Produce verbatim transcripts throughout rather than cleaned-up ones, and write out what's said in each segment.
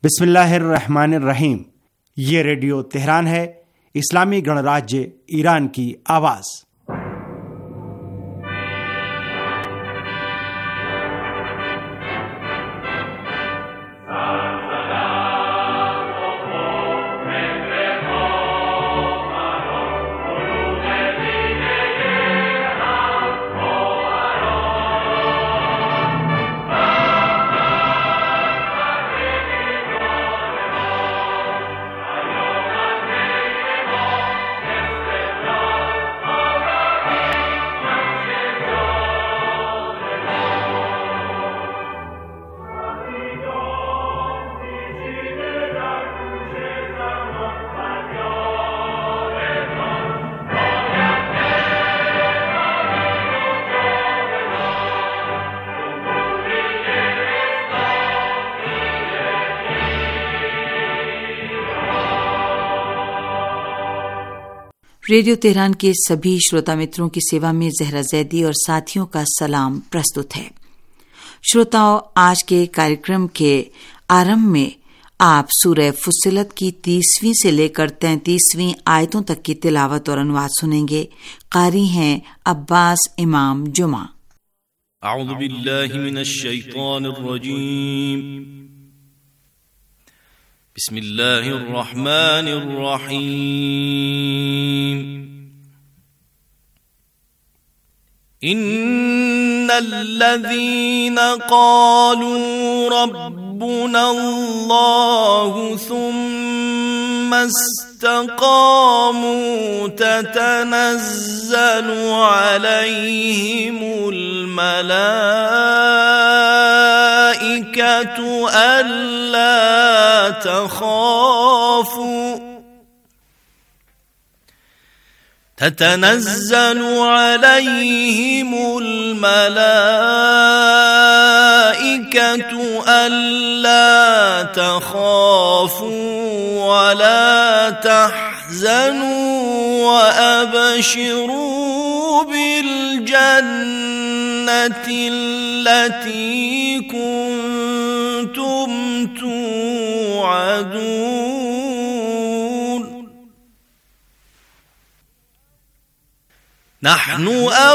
बिस्मिल्लाहिर्रहमानिर्रहीम। ये radio Tehran है, इस्लामी गणराज्य ईरान की आवाज़। रेडियो तेहरान के सभी श्रोता मित्रों की सेवा में जहरा जैदी और साथियों का सलाम प्रस्तुत है। श्रोताओं, आज के कार्यक्रम के आरंभ में आप सूरह फुस्सिलत की तीसवीं से लेकर तैंतीसवीं आयतों तक की तिलावत और अनुवाद सुनेंगे। कारी हैं अब्बास इमाम जुमा। अऊज़ु बिल्लाहि मिनश शैतानिर रजीम। बिस्मिल्लाहिर रहमानिर रहीम। इन्नल्लज़ीना क़ालू रब्बुनल्लाहु सुम्मा इस्तक़ामू ततनज़्ज़लु अलैहिमुल मलाइकतु अल्ला तख़ाफू تتنزل عليهم الملائكة ألا تخافوا ولا تحزنوا وأبشروا بالجنة التي كنتم توعدون نحن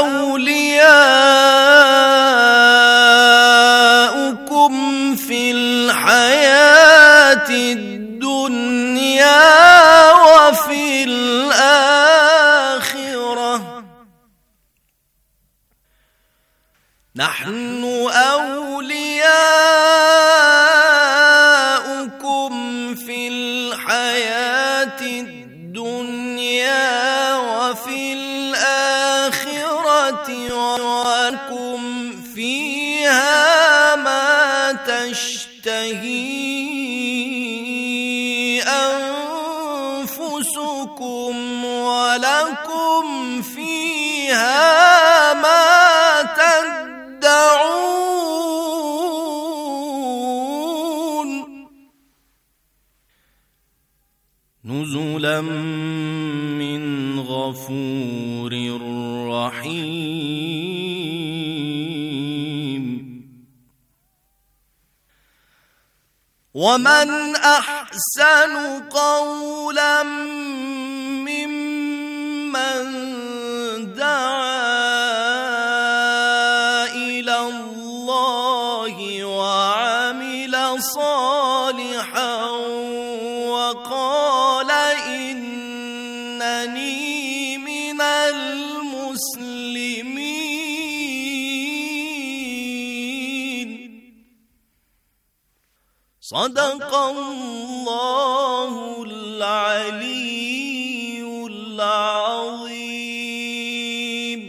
أولياؤكم في الحياة الدنيا وفي الآخرة نحن أولياؤكم في الحياة الدنيا وفي الآخرة ولكم فيها ما تشتهي أنفسكم ولكم فيها ما تدعون نزلا من غفور رحيم ومن أحسن قولا ممن دعا إلى الله وعمل صالحا وقال إنني من المسلمين صدق الله العلي العظيम।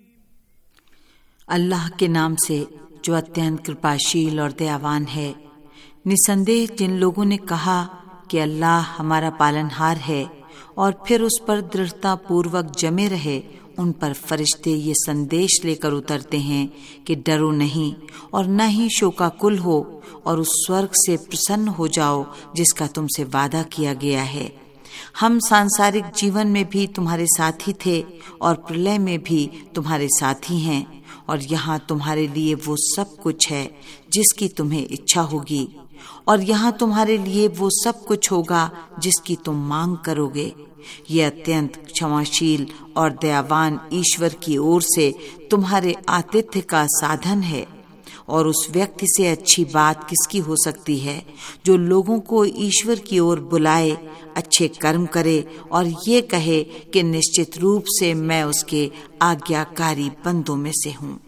अल्लाह के नाम से जो अत्यंत कृपाशील और दयावान है। निसंदेह जिन लोगों ने कहा कि अल्लाह हमारा पालनहार है और फिर उस पर दृढ़ता पूर्वक जमे रहे, उन पर फरिश्ते ये संदेश लेकर उतरते हैं कि डरो नहीं और न ही शोकाकुल हो और उस स्वर्ग से प्रसन्न हो जाओ जिसका तुमसे वादा किया गया है। हम सांसारिक जीवन में भी तुम्हारे साथी थे और प्रलय में भी तुम्हारे साथी हैं, और यहाँ तुम्हारे लिए वो सब कुछ है जिसकी तुम्हें इच्छा होगी। और यहाँ तुम्हारे लिए वो सब कुछ होगा जिसकी तुम मांग करोगे। ये अत्यंत क्षमाशील और दयावान ईश्वर की ओर से तुम्हारे आतिथ्य का साधन है। और उस व्यक्ति से अच्छी बात किसकी हो सकती है जो लोगों को ईश्वर की ओर बुलाए, अच्छे कर्म करे और ये कहे कि निश्चित रूप से मैं उसके आज्ञाकारी बंदों में से हूँ।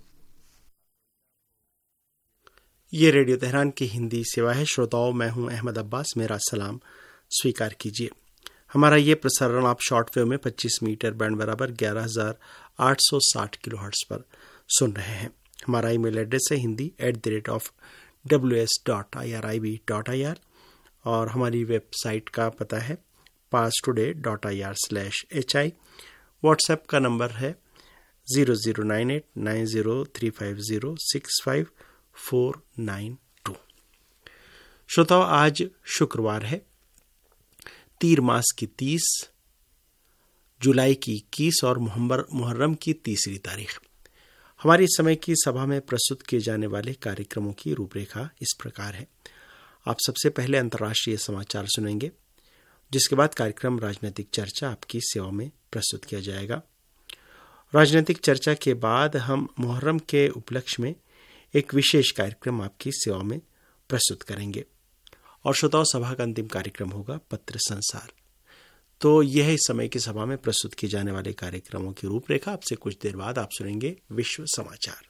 ये रेडियो तेहरान की हिंदी सेवा है। श्रोताओं, मैं हूं अहमद अब्बास, मेरा सलाम स्वीकार कीजिए। हमारा ये प्रसारण आप शॉर्टवेव में पच्चीस मीटर बैंड बराबर ग्यारह हजार आठ सौ साठ किलोहर्ट्ज पर सुन रहे हैं। हमारा ईमेल एड्रेस है Hindi at the rate of W S dot I R I B dot I R और हमारी वेबसाइट का पता है Pars today dot I R slash H I. WhatsApp का नंबर है zero zero nine eight nine zero three five zero six five four nine two. श्रोताओ, आज शुक्रवार है, तीर मास की तीस, जुलाई की इक्कीस और मुहर्रम की तीसरी तारीख। हमारी इस समय की सभा में प्रस्तुत किए जाने वाले कार्यक्रमों की रूपरेखा इस प्रकार है। आप सबसे पहले अंतर्राष्ट्रीय समाचार सुनेंगे, जिसके बाद कार्यक्रम राजनीतिक चर्चा आपकी सेवा में प्रस्तुत किया जाएगा। राजनीतिक चर्चा के बाद हम मुहर्रम के उपलक्ष्य में एक विशेष कार्यक्रम आपकी सेवा में प्रस्तुत करेंगे। और श्रोताओं, सभा का अंतिम कार्यक्रम होगा पत्र संसार। तो यह इस समय की सभा में प्रस्तुत किए जाने वाले कार्यक्रमों की रूपरेखा। आपसे कुछ देर बाद आप सुनेंगे विश्व समाचार।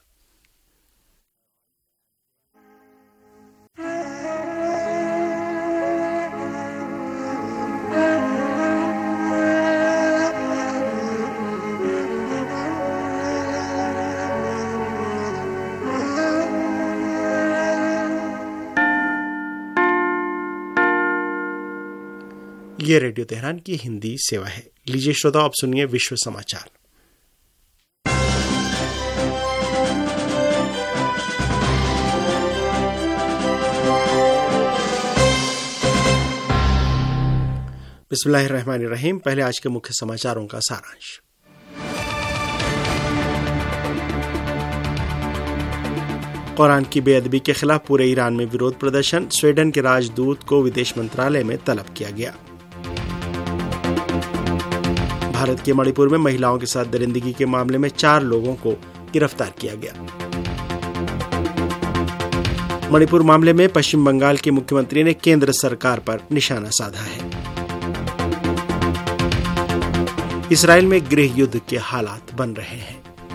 ये रेडियो तेहरान की हिंदी सेवा है। लीजिए श्रोताओ, आप सुनिए विश्व समाचार। बिस्मिल्लाहिर्रहमानिर्रहीम। पहले आज के मुख्य समाचारों का सारांश। कुरान की बेअदबी के खिलाफ पूरे ईरान में विरोध प्रदर्शन। स्वीडन के राजदूत को विदेश मंत्रालय में तलब किया गया। भारत के मणिपुर में महिलाओं के साथ दरिंदगी के मामले में चार लोगों को गिरफ्तार किया गया। मणिपुर मामले में पश्चिम बंगाल के मुख्यमंत्री ने केंद्र सरकार पर निशाना साधा है। इसराइल में गृह युद्ध के हालात बन रहे हैं।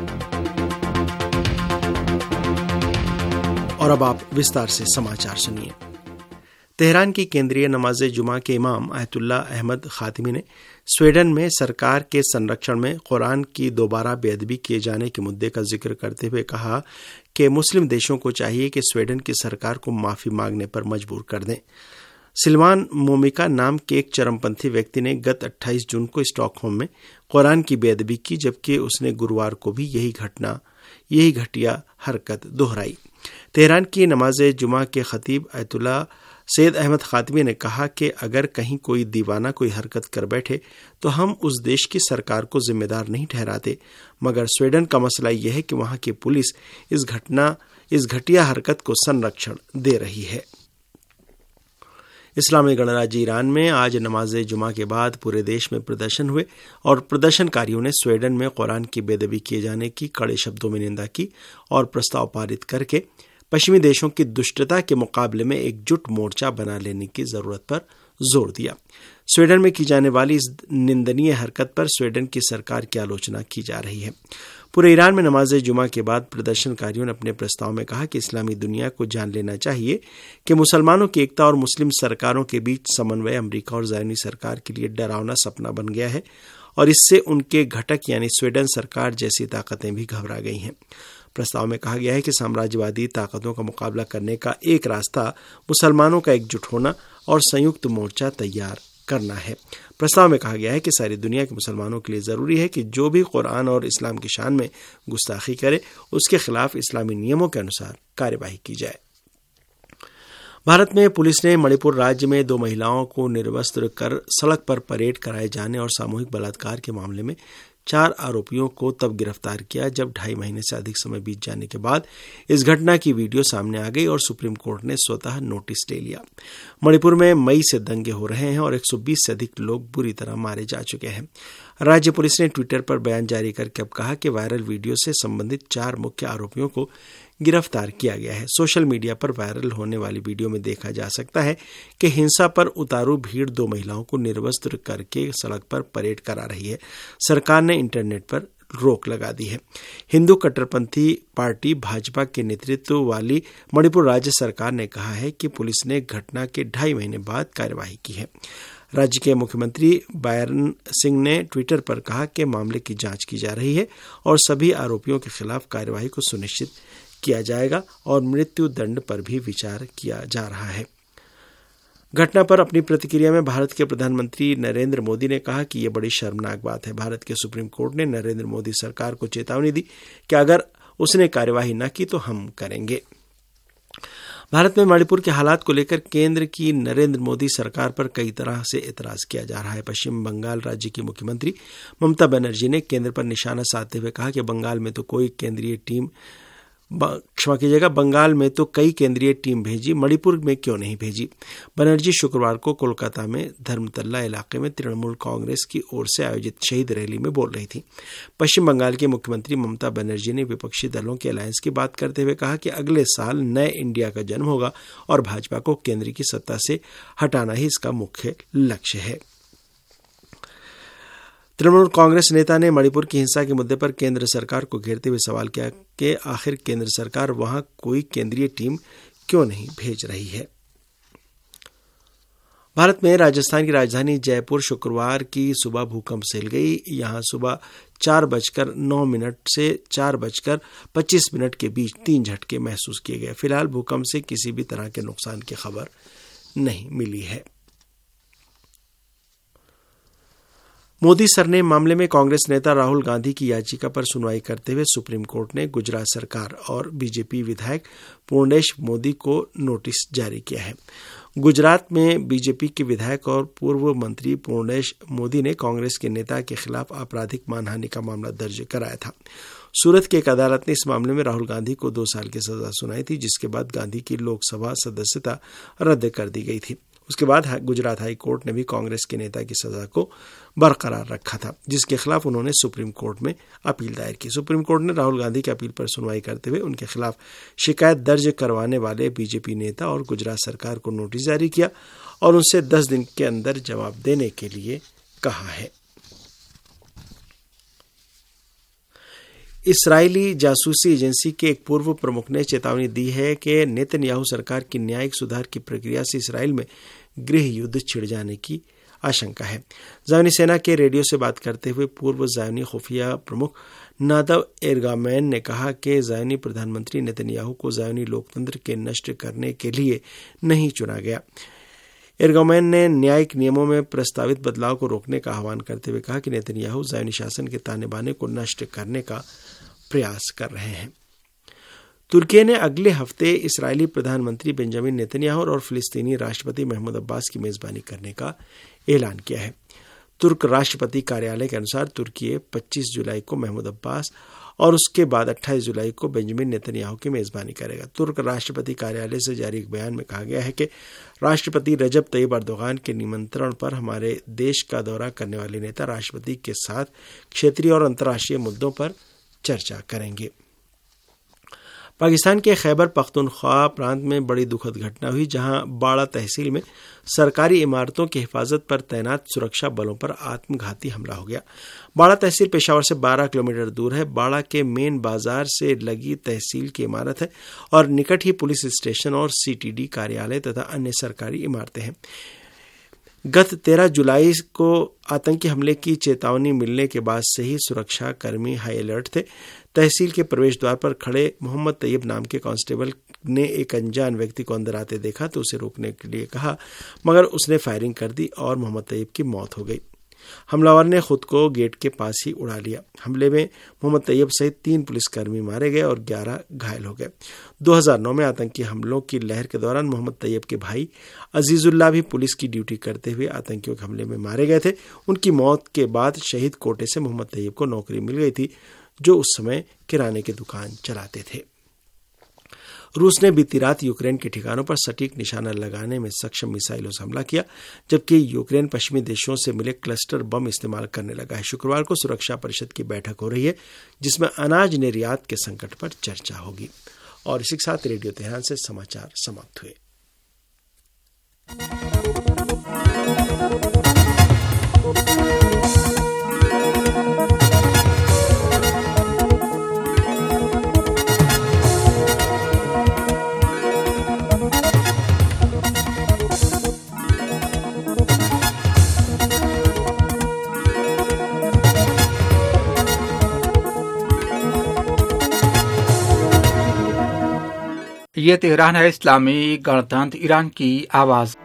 और अब आप विस्तार से समाचार सुनिए। तेहरान की केंद्रीय नमाज जुमा के इमाम आयतुल्लाह अहमद खातिमी ने स्वीडन में सरकार के संरक्षण में कुरान की दोबारा बेअदबी किए जाने के मुद्दे का जिक्र करते हुए कहा कि मुस्लिम देशों को चाहिए कि स्वीडन की सरकार को माफी मांगने पर मजबूर कर दें। सिल्वान मोमिका नाम के एक चरमपंथी व्यक्ति ने गत अट्ठाईस जून को स्टॉकहोम में कुरान की बेअदबी की, जबकि उसने गुरुवार को भी यही घटना यही घटिया हरकत दोहराई। तेहरान की नमाज जुमा के खतीब आयतुल्लाह सैयद अहमद खातिमी ने कहा कि अगर कहीं कोई दीवाना कोई हरकत कर बैठे तो हम उस देश की सरकार को जिम्मेदार नहीं ठहराते, मगर स्वीडन का मसला यह है कि वहां की पुलिस इस घटना इस घटिया हरकत को संरक्षण दे रही है। इस्लामी गणराज्य ईरान में आज नमाज जुमा के बाद पूरे देश में प्रदर्शन हुए और प्रदर्शनकारियों ने स्वीडन में कुरान की बेअदबी किए जाने की कड़े शब्दों में निंदा की और प्रस्ताव पारित करके पश्चिमी देशों की दुष्टता के मुकाबले में एकजुट मोर्चा बना लेने की जरूरत पर जोर दिया। स्वीडन में की जाने वाली इस निंदनीय हरकत पर स्वीडन की सरकार की आलोचना की जा रही है। पूरे ईरान में नमाज जुमा के बाद प्रदर्शनकारियों ने अपने प्रस्ताव में कहा कि इस्लामी दुनिया को जान लेना चाहिए कि मुसलमानों की एकता और मुस्लिम सरकारों के बीच समन्वय अमेरिका और ज़ायनी सरकार के लिए डरावना सपना बन गया है और इससे उनके घटक यानी स्वीडन सरकार जैसी ताकतें भी घबरा गई हैं। प्रस्ताव में कहा गया है कि साम्राज्यवादी ताकतों का मुकाबला करने का एक रास्ता मुसलमानों का एकजुट होना और संयुक्त मोर्चा तैयार करना है। प्रस्ताव में कहा गया है कि सारी दुनिया के मुसलमानों के लिए जरूरी है कि जो भी कुरान और इस्लाम की शान में गुस्ताखी करे उसके खिलाफ इस्लामी नियमों के अनुसार कार्यवाही की जाए। भारत में पुलिस ने मणिपुर राज्य में दो महिलाओं को निर्वस्त्र कर सड़क पर परेड कराए जाने और सामूहिक बलात्कार के मामले में चार आरोपियों को तब गिरफ्तार किया जब ढाई महीने से अधिक समय बीत जाने के बाद इस घटना की वीडियो सामने आ गई और सुप्रीम कोर्ट ने स्वतः नोटिस ले लिया। मणिपुर में मई से दंगे हो रहे हैं और एक सौ बीस से अधिक लोग बुरी तरह मारे जा चुके हैं। राज्य पुलिस ने ट्विटर पर बयान जारी करके अब कहा कि वायरल वीडियो से संबंधित चार मुख्य आरोपियों को गिरफ्तार किया गया है। सोशल मीडिया पर वायरल होने वाली वीडियो में देखा जा सकता है कि हिंसा पर उतारू भीड़ दो महिलाओं को निर्वस्त्र करके सड़क पर परेड करा रही है। सरकार ने इंटरनेट पर रोक लगा दी है। हिंदू कट्टरपंथी पार्टी भाजपा के नेतृत्व वाली मणिपुर राज्य सरकार ने कहा है कि पुलिस ने घटना के ढाई महीने बाद कार्यवाही की है। राज्य के मुख्यमंत्री बायरन सिंह ने ट्विटर पर कहा कि मामले की जांच की जा रही है और सभी आरोपियों के खिलाफ कार्यवाही को सुनिश्चित किया जाएगा और मृत्यु दंड पर भी विचार किया जा रहा है। घटना पर अपनी प्रतिक्रिया में भारत के प्रधानमंत्री नरेंद्र मोदी ने कहा कि यह बड़ी शर्मनाक बात है। भारत के सुप्रीम कोर्ट ने नरेंद्र मोदी सरकार को चेतावनी दी कि अगर उसने कार्यवाही न की तो हम करेंगे। भारत में मणिपुर के हालात को लेकर केंद्र की नरेंद्र मोदी सरकार पर कई तरह से एतराज किया जा रहा है। पश्चिम बंगाल राज्य की मुख्यमंत्री ममता बनर्जी ने केंद्र पर निशाना साधते हुए कहा कि बंगाल में तो कोई केंद्रीय टीम क्षमा कीजिएगा बंगाल में तो कई केंद्रीय टीम भेजी, मणिपुर में क्यों नहीं भेजी। बनर्जी शुक्रवार को कोलकाता में धर्मतल्ला इलाके में तृणमूल कांग्रेस की ओर से आयोजित शहीद रैली में बोल रही थी। पश्चिम बंगाल की मुख्यमंत्री ममता बनर्जी ने विपक्षी दलों के अलायंस की बात करते हुए कहा कि अगले साल नए इंडिया का जन्म होगा और भाजपा को केंद्र की सत्ता से हटाना ही इसका मुख्य लक्ष्य है। तृणमूल कांग्रेस नेता ने मणिपुर की हिंसा के मुद्दे पर केंद्र सरकार को घेरते हुए सवाल किया कि आखिर केंद्र सरकार वहां कोई केंद्रीय टीम क्यों नहीं भेज रही है। भारत में राजस्थान की राजधानी जयपुर शुक्रवार की सुबह भूकंप से हिल गई। यहां सुबह चार बजकर नौ मिनट से चार बजकर पच्चीस मिनट के बीच तीन झटके महसूस किए गए। फिलहाल भूकंप से किसी भी तरह के नुकसान की खबर नहीं मिली है। मोदी सरनेम मामले में कांग्रेस नेता राहुल गांधी की याचिका पर सुनवाई करते हुए सुप्रीम कोर्ट ने गुजरात सरकार और बीजेपी विधायक पूर्णेश मोदी को नोटिस जारी किया है। गुजरात में बीजेपी के विधायक और पूर्व मंत्री पूर्णेश मोदी ने कांग्रेस के नेता के खिलाफ आपराधिक मानहानि का मामला दर्ज कराया था। सूरत की एक अदालत ने इस मामले में राहुल गांधी को दो साल की सजा सुनाई थी, जिसके बाद गांधी की लोकसभा सदस्यता रद्द कर दी गई थी। उसके बाद गुजरात हाई कोर्ट ने भी कांग्रेस के नेता की सजा को बरकरार रखा था, जिसके खिलाफ उन्होंने सुप्रीम कोर्ट में अपील दायर की। सुप्रीम कोर्ट ने राहुल गांधी की अपील पर सुनवाई करते हुए उनके खिलाफ शिकायत दर्ज करवाने वाले बीजेपी नेता और गुजरात सरकार को नोटिस जारी किया और उनसे दस दिन के अंदर जवाब देने के लिए कहा है। इस्राएली जासूसी एजेंसी के एक पूर्व प्रमुख ने चेतावनी दी है कि नेतन्याहू सरकार की न्यायिक सुधार की प्रक्रिया से इस्राएल में गृह युद्ध छिड़ जाने की आशंका है। ज़ायोनी सेना के रेडियो से बात करते हुए पूर्व ज़ायोनी खुफिया प्रमुख नादव एर्गामैन ने कहा कि ज़ायोनी प्रधानमंत्री नेतन्याहू को ज़ायोनी लोकतंत्र के नष्ट करने के लिए नहीं चुना गया। एर्गामैन ने न्यायिक नियमों में प्रस्तावित बदलाव को रोकने का आह्वान करते हुए कहा कि नेतन्याहू ज़ायोनी शासन के ताने बाने को नष्ट करने का प्रयास कर रहे हैं। तुर्की ने अगले हफ्ते इस्राएली प्रधानमंत्री बेंजामिन नेतन्याहू और फिलिस्तीनी राष्ट्रपति महमूद अब्बास की मेजबानी करने का ऐलान किया है। तुर्क राष्ट्रपति कार्यालय के अनुसार तुर्की पच्चीस जुलाई को महमूद अब्बास और उसके बाद अट्ठाईस जुलाई को बेंजामिन नेतन्याहू की मेजबानी करेगा। तुर्क राष्ट्रपति कार्यालय से जारी एक बयान में कहा गया है कि राष्ट्रपति रजब तैयब अर्दोगान के निमंत्रण पर हमारे देश का दौरा करने वाले नेता राष्ट्रपति के साथ क्षेत्रीय और अंतर्राष्ट्रीय मुद्दों पर चर्चा करेंगे। पाकिस्तान के खैबर पख्तूनख्वा प्रांत में बड़ी दुखद घटना हुई, जहां बाड़ा तहसील में सरकारी इमारतों की हिफाजत पर तैनात सुरक्षा बलों पर आत्मघाती हमला हो गया। बाड़ा तहसील पेशावर से बारह किलोमीटर दूर है। बाड़ा के मेन बाजार से लगी तहसील की इमारत है और निकट ही पुलिस स्टेशन और सीटीडी कार्यालय तथा अन्य सरकारी इमारतें हैं। गत तेरह जुलाई को आतंकी हमले की चेतावनी मिलने के बाद से ही सुरक्षा कर्मी हाई अलर्ट थे। तहसील के प्रवेश द्वार पर खड़े मोहम्मद तैयब नाम के कांस्टेबल ने एक अनजान व्यक्ति को अंदर आते देखा तो उसे रोकने के लिए कहा, मगर उसने फायरिंग कर दी और मोहम्मद तैयब की मौत हो गई। हमलावर ने खुद को गेट के पास ही उड़ा लिया। हमले में मोहम्मद तैयब सहित तीन पुलिसकर्मी मारे गए और ग्यारह घायल हो गए। दो हज़ार नौ में आतंकी हमलों की लहर के दौरान मोहम्मद तैयब के भाई अजीजुल्लाह भी पुलिस की ड्यूटी करते हुए आतंकियों के हमले में मारे गए थे। उनकी मौत के बाद शहीद कोटे से मोहम्मद तैयब को नौकरी मिल गई थी, जो उस समय किराने की दुकान चलाते थे। रूस ने बीती रात यूक्रेन के ठिकानों पर सटीक निशाना लगाने में सक्षम मिसाइलों से हमला किया, जबकि यूक्रेन पश्चिमी देशों से मिले क्लस्टर बम इस्तेमाल करने लगा है। शुक्रवार को सुरक्षा परिषद की बैठक हो रही है, जिसमें अनाज निर्यात के संकट पर चर्चा होगी। और इसी के साथ रेडियो तेहरान से समाचार समाप्त हुए। ये तेहरान है, इस्लामी गणतंत्र ईरान की आवाज़।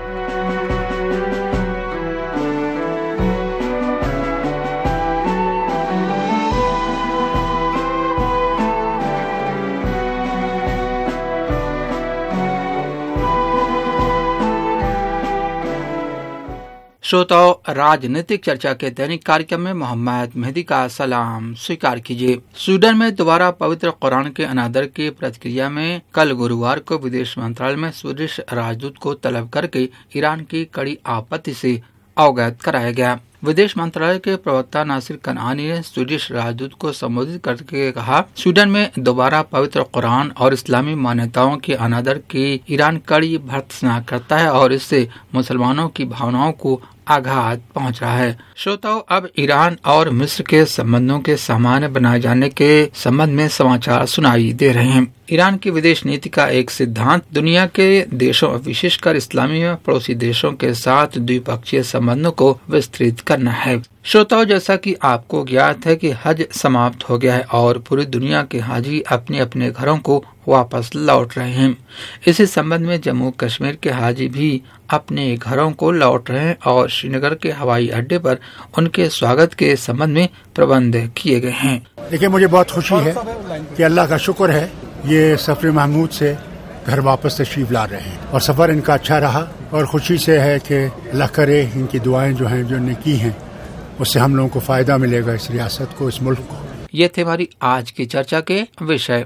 श्रोताओ, राजनीतिक चर्चा के दैनिक कार्यक्रम में मोहम्मद मेहदी का सलाम स्वीकार कीजिए। स्वीडन में दोबारा पवित्र कुरान के अनादर की प्रतिक्रिया में कल गुरुवार को विदेश मंत्रालय में स्वीडिश राजदूत को तलब करके ईरान की कड़ी आपत्ति से अवगत कराया गया। विदेश मंत्रालय के प्रवक्ता नासिर कनानी ने स्वीडिश राजदूत को संबोधित करके कहा, स्वीडन में दोबारा पवित्र कुरान और इस्लामी मान्यताओं के अनादर की ईरान कड़ी भर्त्सना करता है और इससे मुसलमानों की भावनाओं को आघात पहुंच रहा है। श्रोताओं, अब ईरान और मिस्र के संबंधों के सामान्य बनाए जाने के संबंध में समाचार सुनाई दे रहे हैं। ईरान की विदेश नीति का एक सिद्धांत दुनिया के देशों, विशेषकर इस्लामी व पड़ोसी देशों के साथ द्विपक्षीय संबंधों को विस्तृत करना है। श्रोताओं, जैसा कि आपको ज्ञात है कि हज समाप्त हो गया है और पूरी दुनिया के हाजी अपने अपने घरों को वापस लौट रहे हैं। इसी संबंध में जम्मू कश्मीर के हाजी भी अपने घरों को लौट रहे हैं और श्रीनगर के हवाई अड्डे पर उनके स्वागत के संबंध में प्रबंध किए गए हैं। देखिए, मुझे बहुत खुशी है कि अल्लाह का शुक्र है, ये सफर महमूद से घर वापस तशरीफ ला रहे हैं और सफर इनका अच्छा रहा और खुशी से है कि अल्लाह करे इनकी दुआएं जो हैं जो इन्हें की हैं उससे हम लोगों को फायदा मिलेगा, इस रियासत को, इस मुल्क को। ये थे हमारी आज की चर्चा के विषय।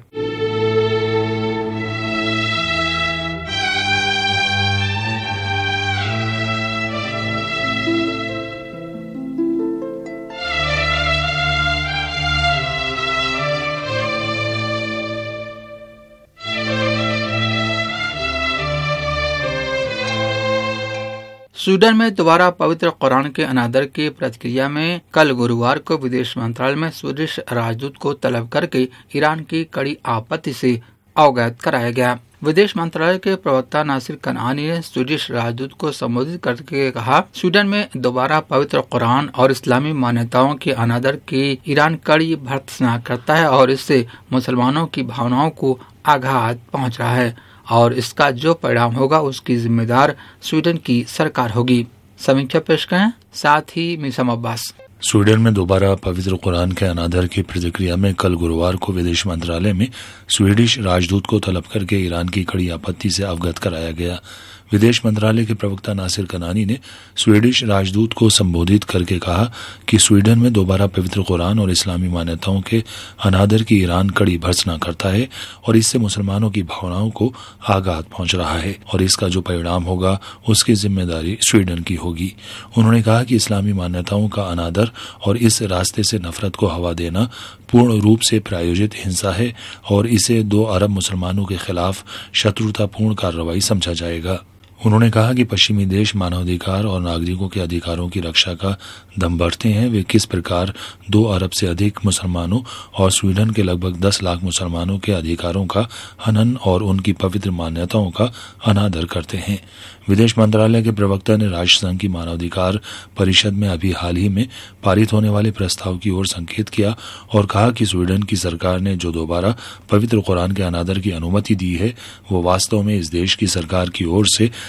स्वीडन में दोबारा पवित्र कुरान के अनादर की प्रतिक्रिया में कल गुरुवार को विदेश मंत्रालय में स्वीडिश राजदूत को तलब करके ईरान की कड़ी आपत्ति से अवगत कराया गया। विदेश मंत्रालय के प्रवक्ता नासिर कनानी ने स्वीडिश राजदूत को संबोधित करके कहा, स्वीडन में दोबारा पवित्र कुरान और इस्लामी मान्यताओं के अनादर की ईरान कड़ी भर्त्सना करता है और इससे मुसलमानों की भावनाओं को आघात पहुंच रहा है और इसका जो परिणाम होगा उसकी जिम्मेदार स्वीडन की सरकार होगी। समीक्षा पेश करें, साथ ही मिसम अब्बास। स्वीडन में दोबारा पवित्र कुरान के अनादर की प्रतिक्रिया में कल गुरुवार को विदेश मंत्रालय में स्वीडिश राजदूत को तलब करके ईरान की कड़ी आपत्ति से अवगत कराया गया। विदेश मंत्रालय के प्रवक्ता नासिर कनानी ने स्वीडिश राजदूत को संबोधित करके कहा कि स्वीडन में दोबारा पवित्र कुरान और इस्लामी मान्यताओं के अनादर की ईरान कड़ी भर्त्सना करता है और इससे मुसलमानों की भावनाओं को आघात पहुंच रहा है और इसका जो परिणाम होगा उसकी जिम्मेदारी स्वीडन की होगी। उन्होंने कहा कि इस्लामी मान्यताओं का अनादर और इस रास्ते से नफरत को हवा देना पूर्ण रूप से प्रायोजित हिंसा है और इसे दो अरब मुसलमानों के खिलाफ शत्रुतापूर्ण कार्रवाई समझा जाएगा। उन्होंने कहा कि पश्चिमी देश मानवाधिकार और नागरिकों के अधिकारों की रक्षा का दम भरते हैं। वे किस प्रकार दो अरब से अधिक मुसलमानों और स्वीडन के लगभग दस लाख मुसलमानों के अधिकारों का हनन और उनकी पवित्र मान्यताओं का अनादर करते हैं। विदेश मंत्रालय के प्रवक्ता ने राष्ट्रसंघ की मानवाधिकार परिषद में अभी हाल ही में पारित होने वाले प्रस्ताव की ओर संकेत किया और कहा कि स्वीडन की सरकार ने जो दोबारा पवित्र कुरान के अनादर की अनुमति दी है वो वास्तव में इस देश की सरकार की ओर से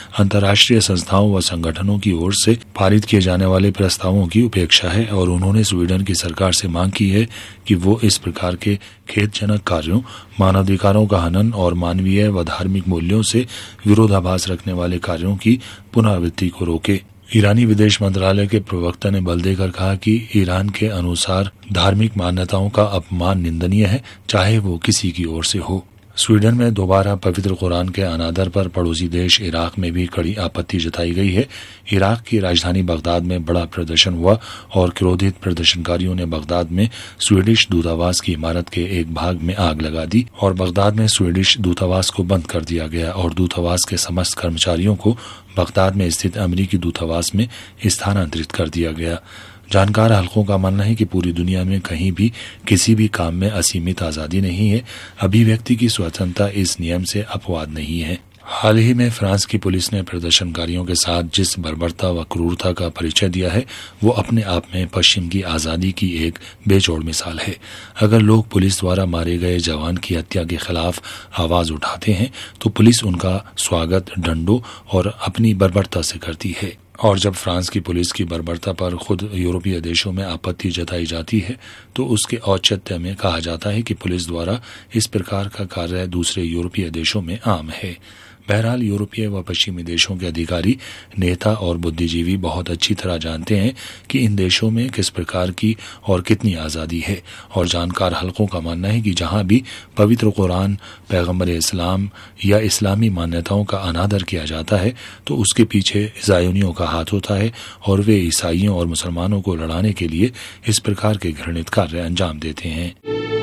अंतर्राष्ट्रीय संस्थाओं व संगठनों की ओर से पारित किए जाने वाले प्रस्तावों की उपेक्षा है और उन्होंने स्वीडन की सरकार से मांग की है कि वो इस प्रकार के खेदजनक कार्यों, मानवाधिकारों का हनन और मानवीय व धार्मिक मूल्यों से विरोधाभास रखने वाले कार्यों की पुनरावृत्ति को रोके। ईरानी विदेश मंत्रालय के प्रवक्ता ने बल देकर कहा कि ईरान के अनुसार धार्मिक मान्यताओं का अपमान निंदनीय है, चाहे वो किसी की ओर से हो। स्वीडन में दोबारा पवित्र कुरान के अनादर पर पड़ोसी देश इराक में भी कड़ी आपत्ति जताई गई है। इराक की राजधानी बगदाद में बड़ा प्रदर्शन हुआ और क्रोधित प्रदर्शनकारियों ने बगदाद में स्वीडिश दूतावास की इमारत के एक भाग में आग लगा दी और बगदाद में स्वीडिश दूतावास को बंद कर दिया गया और दूतावास के समस्त कर्मचारियों को बगदाद में स्थित अमेरिकी दूतावास में स्थानांतरित कर दिया गया। जानकार हलकों का मानना है कि पूरी दुनिया में कहीं भी किसी भी काम में असीमित आजादी नहीं है। अभिव्यक्ति की स्वतंत्रता इस नियम से अपवाद नहीं है। हाल ही में फ्रांस की पुलिस ने प्रदर्शनकारियों के साथ जिस बर्बरता व क्रूरता का परिचय दिया है वो अपने आप में पश्चिम की आजादी की एक बेजोड़ मिसाल है। अगर लोग पुलिस द्वारा मारे गए जवान की हत्या के खिलाफ आवाज उठाते हैं तो पुलिस उनका स्वागत डंडों और अपनी बर्बरता से करती है, और जब फ्रांस की पुलिस की बर्बरता पर खुद यूरोपीय देशों में आपत्ति जताई जाती है तो उसके औचित्य में कहा जाता है कि पुलिस द्वारा इस प्रकार का कार्य दूसरे यूरोपीय देशों में आम है। बहरहाल यूरोपीय व पश्चिमी देशों के अधिकारी, नेता और बुद्धिजीवी बहुत अच्छी तरह जानते हैं कि इन देशों में किस प्रकार की और कितनी आज़ादी है, और जानकार हलकों का मानना है कि जहां भी पवित्र कुरान, पैगंबर इस्लाम या इस्लामी मान्यताओं का अनादर किया जाता है तो उसके पीछे ज़ायोनियों का हाथ होता है और वे ईसाइयों और मुसलमानों को लड़ाने के लिए इस प्रकार के घृणित कार्य अंजाम देते हैं।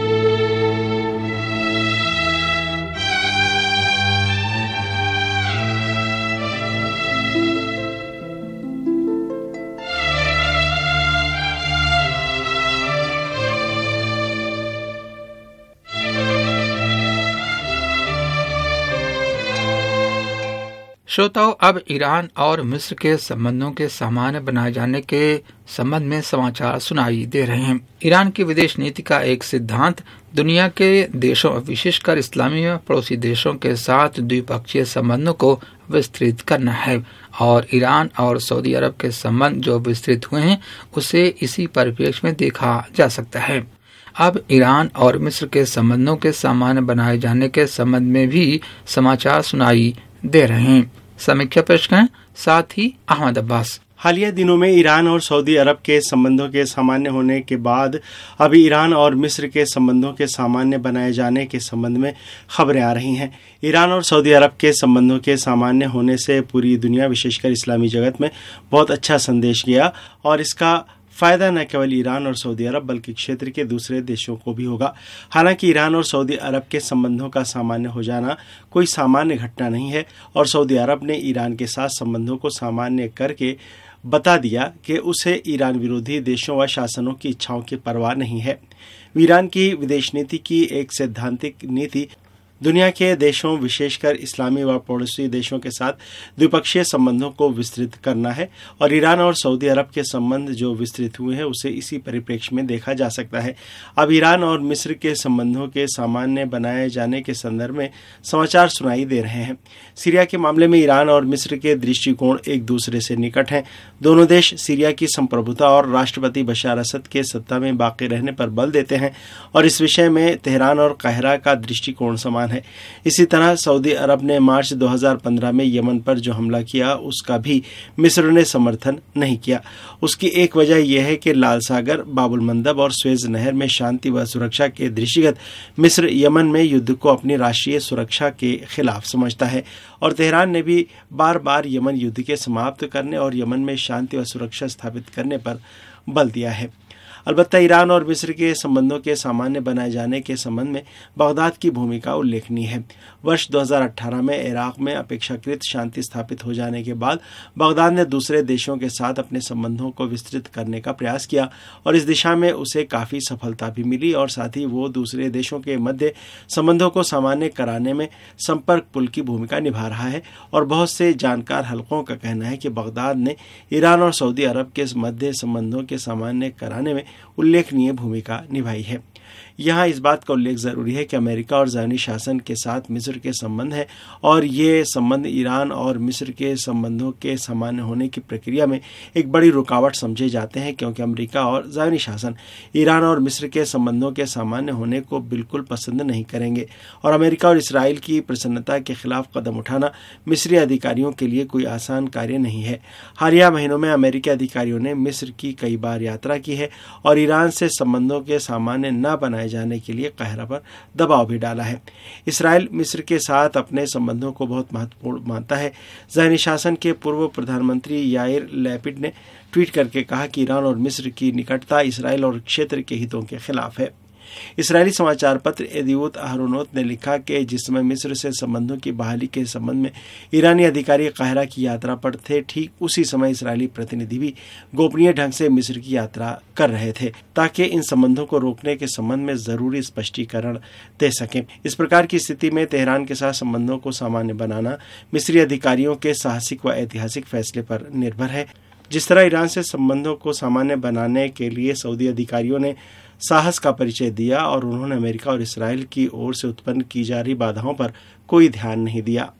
श्रोताओं, अब ईरान और मिस्र के संबंधों के सामान्य बनाए जाने के संबंध में समाचार सुनाई दे रहे हैं। ईरान की विदेश नीति का एक सिद्धांत दुनिया के देशों, विशेषकर इस्लामी पड़ोसी देशों के साथ द्विपक्षीय संबंधों को विस्तृत करना है, और ईरान और सऊदी अरब के संबंध जो विस्तृत हुए हैं उसे इसी परिप्रेक्ष्य में देखा जा सकता है। अब ईरान और मिस्र के संबंधों के सामान्य बनाए जाने के संबंध में भी समाचार सुनाई दे रहे हैं। समीक्षा पेश करें, साथ ही अहमद अब्बास। हालिया दिनों में ईरान और सऊदी अरब के संबंधों के सामान्य होने के बाद अब ईरान और मिस्र के संबंधों के सामान्य बनाए जाने के संबंध में खबरें आ रही हैं। ईरान और सऊदी अरब के संबंधों के सामान्य होने से पूरी दुनिया, विशेषकर इस्लामी जगत में बहुत अच्छा संदेश गया, और इसका फायदा न केवल ईरान और सऊदी अरब बल्कि क्षेत्र के दूसरे देशों को भी होगा। हालांकि ईरान और सऊदी अरब के संबंधों का सामान्य हो जाना कोई सामान्य घटना नहीं है, और सऊदी अरब ने ईरान के साथ संबंधों को सामान्य करके बता दिया कि उसे ईरान विरोधी देशों व शासनों की इच्छाओं की परवाह नहीं है। ईरान की विदेश नीति की एक सैद्धांतिक नीति दुनिया के देशों, विशेषकर इस्लामी व पड़ोसी देशों के साथ द्विपक्षीय संबंधों को विस्तृत करना है, और ईरान और सऊदी अरब के संबंध जो विस्तृत हुए हैं उसे इसी परिप्रेक्ष्य में देखा जा सकता है। अब ईरान और मिस्र के संबंधों के सामान्य बनाए जाने के संदर्भ में समाचार सुनाई दे रहे हैं। सीरिया के मामले में ईरान और मिस्र के दृष्टिकोण एक दूसरे से निकट हैं। दोनों देश सीरिया की संप्रभुता और राष्ट्रपति बशार असद के सत्ता में बाकी रहने पर बल देते हैं, और इस विषय में तेहरान और काहिरा का दृष्टिकोण समान है। इसी तरह सऊदी अरब ने मार्च दो हज़ार पंद्रह में यमन पर जो हमला किया उसका भी मिस्र ने समर्थन नहीं किया। उसकी एक वजह यह है कि लाल सागर, बाबुल मंदब और स्वेज नहर में शांति व सुरक्षा के दृष्टिगत मिस्र यमन में युद्ध को अपनी राष्ट्रीय सुरक्षा के खिलाफ समझता है, और तेहरान ने भी बार बार यमन युद्ध के समाप्त करने और यमन में शांति व सुरक्षा स्थापित करने पर बल दिया है। अलबत्ता ईरान और मिस्र के संबंधों के सामान्य बनाए जाने के संबंध में बगदाद की भूमिका उल्लेखनीय है। वर्ष दो हज़ार अठारह में इराक में अपेक्षाकृत शांति स्थापित हो जाने के बाद बगदाद ने दूसरे देशों के साथ अपने संबंधों को विस्तृत करने का प्रयास किया, और इस दिशा में उसे काफ़ी सफलता भी मिली, और साथ ही वो दूसरे देशों के मध्य संबंधों को सामान्य कराने में संपर्क पुल की भूमिका निभा रहा है। और बहुत से जानकार हलकों का कहना है कि बगदाद ने ईरान और सऊदी अरब के मध्य संबंधों के सामान्य कराने में उल्लेखनीय भूमिका निभाई है। यहाँ इस बात का उल्लेख जरूरी है कि अमेरिका और ज़ायनी शासन के साथ मिस्र के संबंध है और ये संबंध ईरान और मिस्र के संबंधों के सामान्य होने की प्रक्रिया में एक बड़ी रुकावट समझे जाते हैं, क्योंकि अमेरिका और ज़ायनी शासन ईरान और मिस्र के संबंधों के सामान्य होने को बिल्कुल पसंद नहीं करेंगे और अमेरिका और इसराइल की प्रसन्नता के खिलाफ कदम उठाना मिस्री अधिकारियों के लिए कोई आसान कार्य नहीं है। हालिया महीनों में अमेरिकी अधिकारियों ने मिस्र की कई बार यात्रा की है और ईरान से संबंधों के सामान्य न बनाए जाने के लिए काहिरा पर दबाव भी डाला है। इसराइल मिस्र के साथ अपने संबंधों को बहुत महत्वपूर्ण मानता है। ज़ायनी शासन के पूर्व प्रधानमंत्री याइर लैपिड ने ट्वीट करके कहा कि ईरान और मिस्र की निकटता इसराइल और क्षेत्र के हितों के खिलाफ है। इसराइली समाचार पत्र एदियोत अहरोनोत ने लिखा कि जिस समय मिस्र से संबंधों की बहाली के संबंध में ईरानी अधिकारी काहिरा की यात्रा पर थे, ठीक उसी समय इसराइली प्रतिनिधि भी गोपनीय ढंग से मिस्र की यात्रा कर रहे थे ताकि इन संबंधों को रोकने के संबंध में जरूरी स्पष्टीकरण दे सकें। इस प्रकार की स्थिति में तेहरान के साथ संबंधों को सामान्य बनाना मिस्री अधिकारियों के साहसिक व ऐतिहासिक फैसले पर निर्भर है। जिस तरह ईरान से संबंधों को सामान्य बनाने के लिए सऊदी अधिकारियों ने साहस का परिचय दिया और उन्होंने अमेरिका और इसराइल की ओर से उत्पन्न की जा रही बाधाओं पर कोई ध्यान नहीं दिया।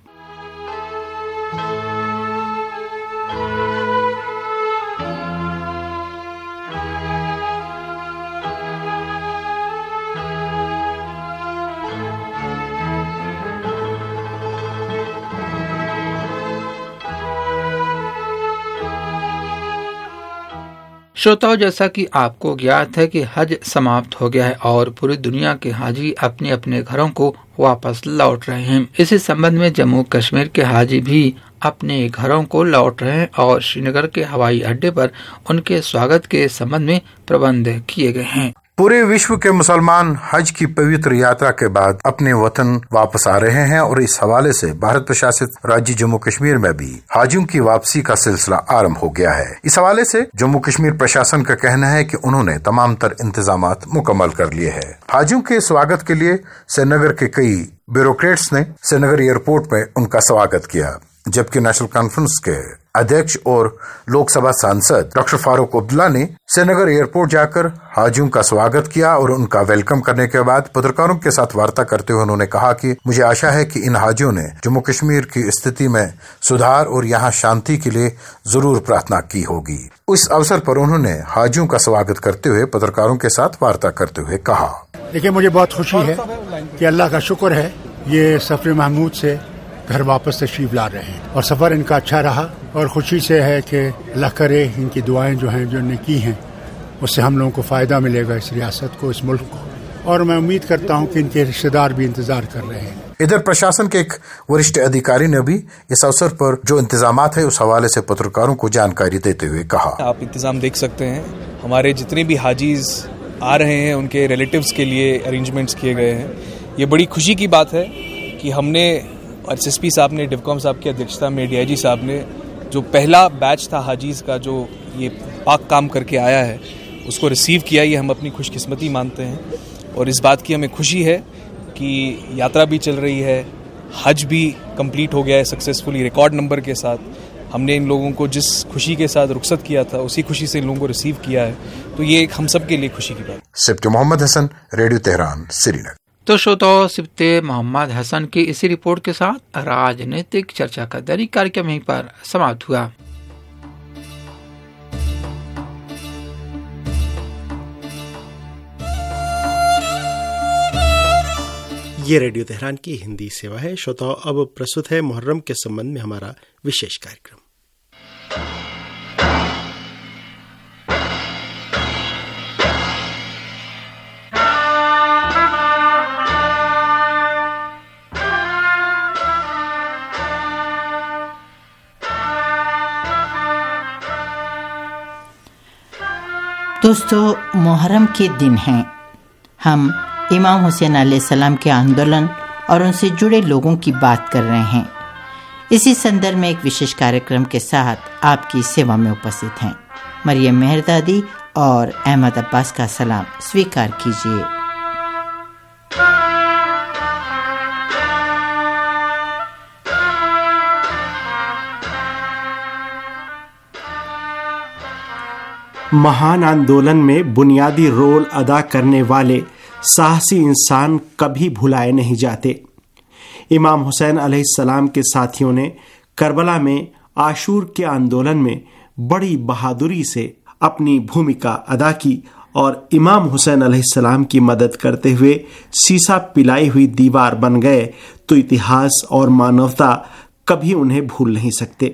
श्रोताओं, जैसा कि आपको ज्ञात है कि हज समाप्त हो गया है और पूरी दुनिया के हाजी अपने अपने घरों को वापस लौट रहे हैं। इसी संबंध में जम्मू कश्मीर के हाजी भी अपने घरों को लौट रहे हैं और श्रीनगर के हवाई अड्डे पर उनके स्वागत के संबंध में प्रबंध किए गए हैं। पूरे विश्व के मुसलमान हज की पवित्र यात्रा के बाद अपने वतन वापस आ रहे हैं और इस हवाले से भारत प्रशासित राज्य जम्मू कश्मीर में भी हाजियों की वापसी का सिलसिला आरंभ हो गया है। इस हवाले से जम्मू कश्मीर प्रशासन का कहना है कि उन्होंने तमाम तर इंतजामात मुकम्मल कर लिए हैं। हाजियों के स्वागत के लिए श्रीनगर के कई ब्यूरोक्रेट्स ने श्रीनगर एयरपोर्ट में उनका स्वागत किया, जबकि नेशनल कॉन्फ्रेंस के अध्यक्ष और लोकसभा सांसद डॉक्टर फारूक अब्दुल्ला ने श्रीनगर एयरपोर्ट जाकर हाजियों का स्वागत किया और उनका वेलकम करने के बाद पत्रकारों के साथ वार्ता करते हुए उन्होंने कहा कि मुझे आशा है कि इन हाजियों ने जम्मू कश्मीर की स्थिति में सुधार और यहाँ शांति के लिए जरूर प्रार्थना की होगी। इस अवसर पर उन्होंने हाजियों का स्वागत करते हुए पत्रकारों के साथ वार्ता करते हुए कहा, देखिए मुझे बहुत खुशी है कि अल्लाह का शुक्र है ये सफर महमूद से घर वापस तशरीफ ला रहे हैं और सफ़र इनका अच्छा रहा और खुशी से है कि अल्लाह करे इनकी दुआएं जो हैं जो इन्हें की हैं उससे हम लोगों को फ़ायदा मिलेगा, इस रियासत को, इस मुल्क को, और मैं उम्मीद करता हूं कि इनके रिश्तेदार भी इंतजार कर रहे हैं। इधर प्रशासन के एक वरिष्ठ अधिकारी ने भी इस अवसर पर जो इंतजामात है उस हवाले से पत्रकारों को जानकारी देते हुए कहा, आप इंतजाम देख सकते हैं, हमारे जितने भी हाजीज आ रहे हैं उनके रिलेटिव्स के लिए अरेंजमेंट्स किए गए हैं। ये बड़ी खुशी की बात है कि हमने एस एस पी साहब ने, डिवकॉम साहब की अध्यक्षता में डी आई जी साहब ने जो पहला बैच था हाजीज का जो ये पाक काम करके आया है उसको रिसीव किया। ये हम अपनी खुशकिस्मती मानते हैं और इस बात की हमें खुशी है कि यात्रा भी चल रही है, हज भी कंप्लीट हो गया है सक्सेसफुली रिकॉर्ड नंबर के साथ। हमने इन लोगों को जिस खुशी के साथ रुखसत किया था उसी खुशी से इन लोगों को रिसीव किया है, तो ये एक हम सब के लिए खुशी की बात। Sipte Mohammad Hasan, radio Tehran, Srinagar. तो श्रोताओं, सिप्ते मोहम्मद हसन की इसी रिपोर्ट के साथ राजनीतिक चर्चा का दैनिक कार्यक्रम यहीं पर समाप्त हुआ। ये रेडियो तेहरान की हिंदी सेवा है। श्रोताओं, अब प्रस्तुत है मुहर्रम के संबंध में हमारा विशेष कार्यक्रम। दोस्तों, मुहर्रम के दिन हैं। हम इमाम हुसैन अलैहिस्सलाम के आंदोलन और उनसे जुड़े लोगों की बात कर रहे हैं। इसी संदर्भ में एक विशेष कार्यक्रम के साथ आपकी सेवा में उपस्थित हैं मरियम मेहरदादी और अहमद अब्बास का सलाम स्वीकार कीजिए। महान आंदोलन में बुनियादी रोल अदा करने वाले साहसी इंसान कभी भुलाए नहीं जाते। इमाम हुसैन अलैहिस्सलाम के साथियों ने करबला में आशूर के आंदोलन में बड़ी बहादुरी से अपनी भूमिका अदा की और इमाम हुसैन अलैहिस्सलाम की मदद करते हुए सीसा पिलाई हुई दीवार बन गए तो इतिहास और मानवता कभी उन्हें भूल नहीं सकते।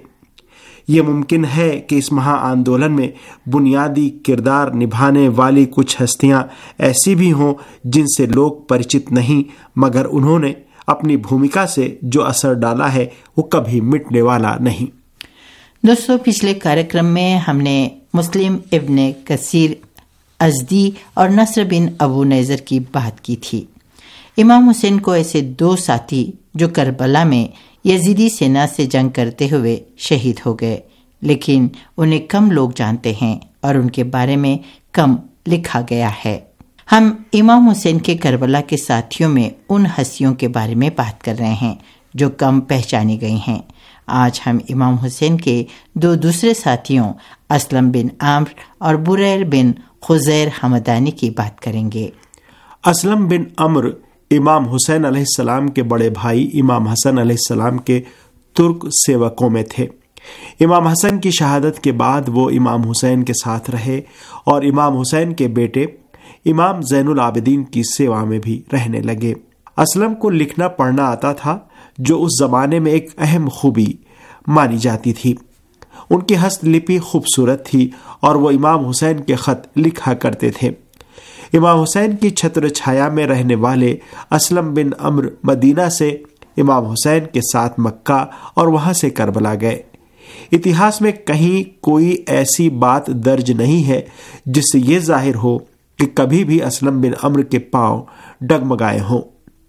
ये मुमकिन है कि इस महा आंदोलन में बुनियादी किरदार निभाने वाली कुछ हस्तियां ऐसी भी हों जिनसे लोग परिचित नहीं, मगर उन्होंने अपनी भूमिका से जो असर डाला है वो कभी मिटने वाला नहीं। दोस्तों, पिछले कार्यक्रम में हमने मुस्लिम इब्ने कसीर अज़दी और नस्र बिन अबू नज़र की बात की थी। इमाम हुसैन को ऐसे दो साथी जो करबला में यजीदी सेना से जंग करते हुए शहीद हो गए, लेकिन उन्हें कम लोग जानते हैं और उनके बारे में कम लिखा गया है। हम इमाम हुसैन के करबला के साथियों में उन हस्तियों के बारे में बात कर रहे हैं जो कम पहचानी गई हैं। आज हम इमाम हुसैन के दो दूसरे साथियों असलम बिन आम्र और बुरैर बिन खुजैर हमदानी की बात करेंगे। असलम बिन अम्र इमाम हुसैन अलैहिस्सलाम के बड़े भाई इमाम हसन अलैहिस्सलाम के तुर्क सेवकों में थे। इमाम हसन की शहादत के बाद वो इमाम हुसैन के साथ रहे और इमाम हुसैन के बेटे इमाम ज़ैनुल आबिदीन की सेवा में भी रहने लगे। असलम को लिखना पढ़ना आता था, जो उस जमाने में एक अहम खूबी मानी जाती थी। उनकी हस्तलिपि खूबसूरत थी और वो इमाम हुसैन के खत लिखा करते थे। इमाम हुसैन की छत्र छाया में रहने वाले असलम बिन अम्र मदीना से इमाम हुसैन के साथ मक्का और वहां से करबला गए। इतिहास में कहीं कोई ऐसी बात दर्ज नहीं है जिससे ये जाहिर हो कि कभी भी असलम बिन अम्र के पांव डगमगाए हों।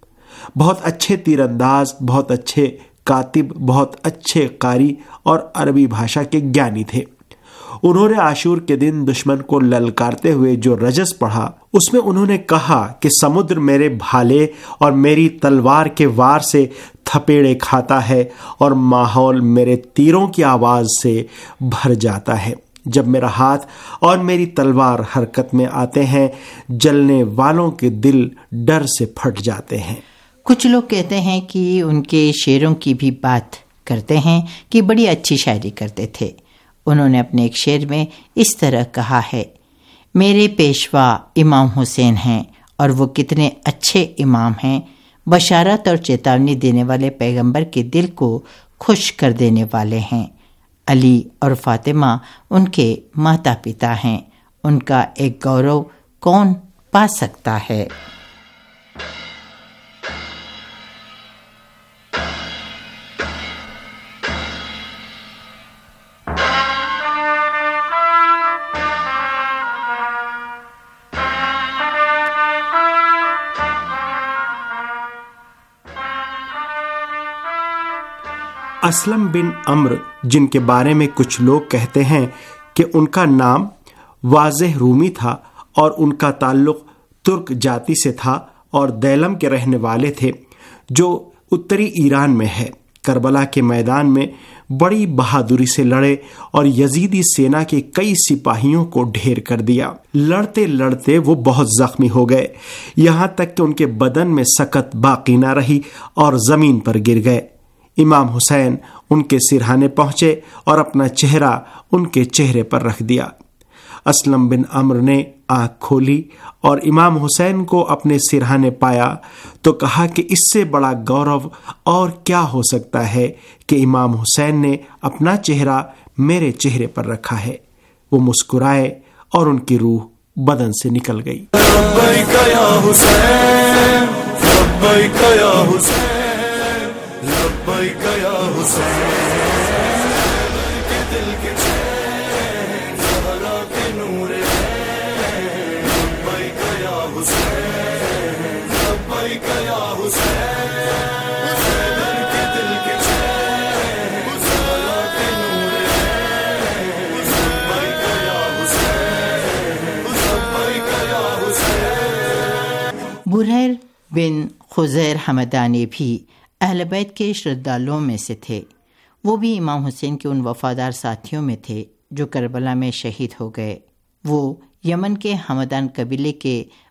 बहुत अच्छे तीरंदाज, बहुत अच्छे कातिब, बहुत अच्छे कारी और अरबी भाषा के ज्ञानी थे। उन्होंने आशूर के दिन दुश्मन को ललकारते हुए जो रजस पढ़ा, उसमें उन्होंने कहा कि समुद्र मेरे भाले और मेरी तलवार के वार से थपेड़े खाता है और माहौल मेरे तीरों की आवाज से भर जाता है। जब मेरा हाथ और मेरी तलवार हरकत में आते हैं, जलने वालों के दिल डर से फट जाते हैं। कुछ लोग कहते हैं कि उनके शेरों की भी बात करते हैं कि बड़ी अच्छी शायरी करते थे। उन्होंने अपने एक शेर में इस तरह कहा है, मेरे पेशवा इमाम हुसैन हैं और वो कितने अच्छे इमाम हैं। बशारत और चेतावनी देने वाले पैगंबर के दिल को खुश कर देने वाले हैं। अली और फातिमा उनके माता पिता हैं। उनका एक गौरव कौन पा सकता है। असलम बिन अम्र, जिनके बारे में कुछ लोग कहते हैं कि उनका नाम वाज़ेह रूमी था और उनका ताल्लुक तुर्क जाति से था और दैलम के रहने वाले थे, जो उत्तरी ईरान में है। करबला के मैदान में बड़ी बहादुरी से लड़े और यजीदी सेना के कई सिपाहियों को ढेर कर दिया। लड़ते लड़ते वो बहुत जख्मी हो गए, यहाँ तक कि उनके बदन में सकत बाकी ना रही और जमीन पर गिर गए। इमाम हुसैन उनके सिरहाने पहुंचे और अपना चेहरा उनके चेहरे पर रख दिया। असलम बिन अम्र ने आंख खोली और इमाम हुसैन को अपने सिरहाने पाया तो कहा कि इससे बड़ा गौरव और क्या हो सकता है कि इमाम हुसैन ने अपना चेहरा मेरे चेहरे पर रखा है। वो मुस्कुराए और उनकी रूह बदन से निकल गई। लब्बैक या हुसैन, लब्बैक या हुसैन, लब्बैक या हुसैन, के दिल के चैन, ज़हरा के नूर है। लब्बैक या हुसैन, लब्बैक या हुसैन, के दिल के चैन, ज़हरा के नूर है। लब्बैक या हुसैन, लब्बैक या हुसैन। बुरैर बिन खुजैर हमदानी भी अहले बैत के श्रद्धालुओं में से थे। वो भी इमाम हुसैन के उन वफादार साथियों में थे जो करबला में शहीद हो गए। वो यमन के हमदान कबीले के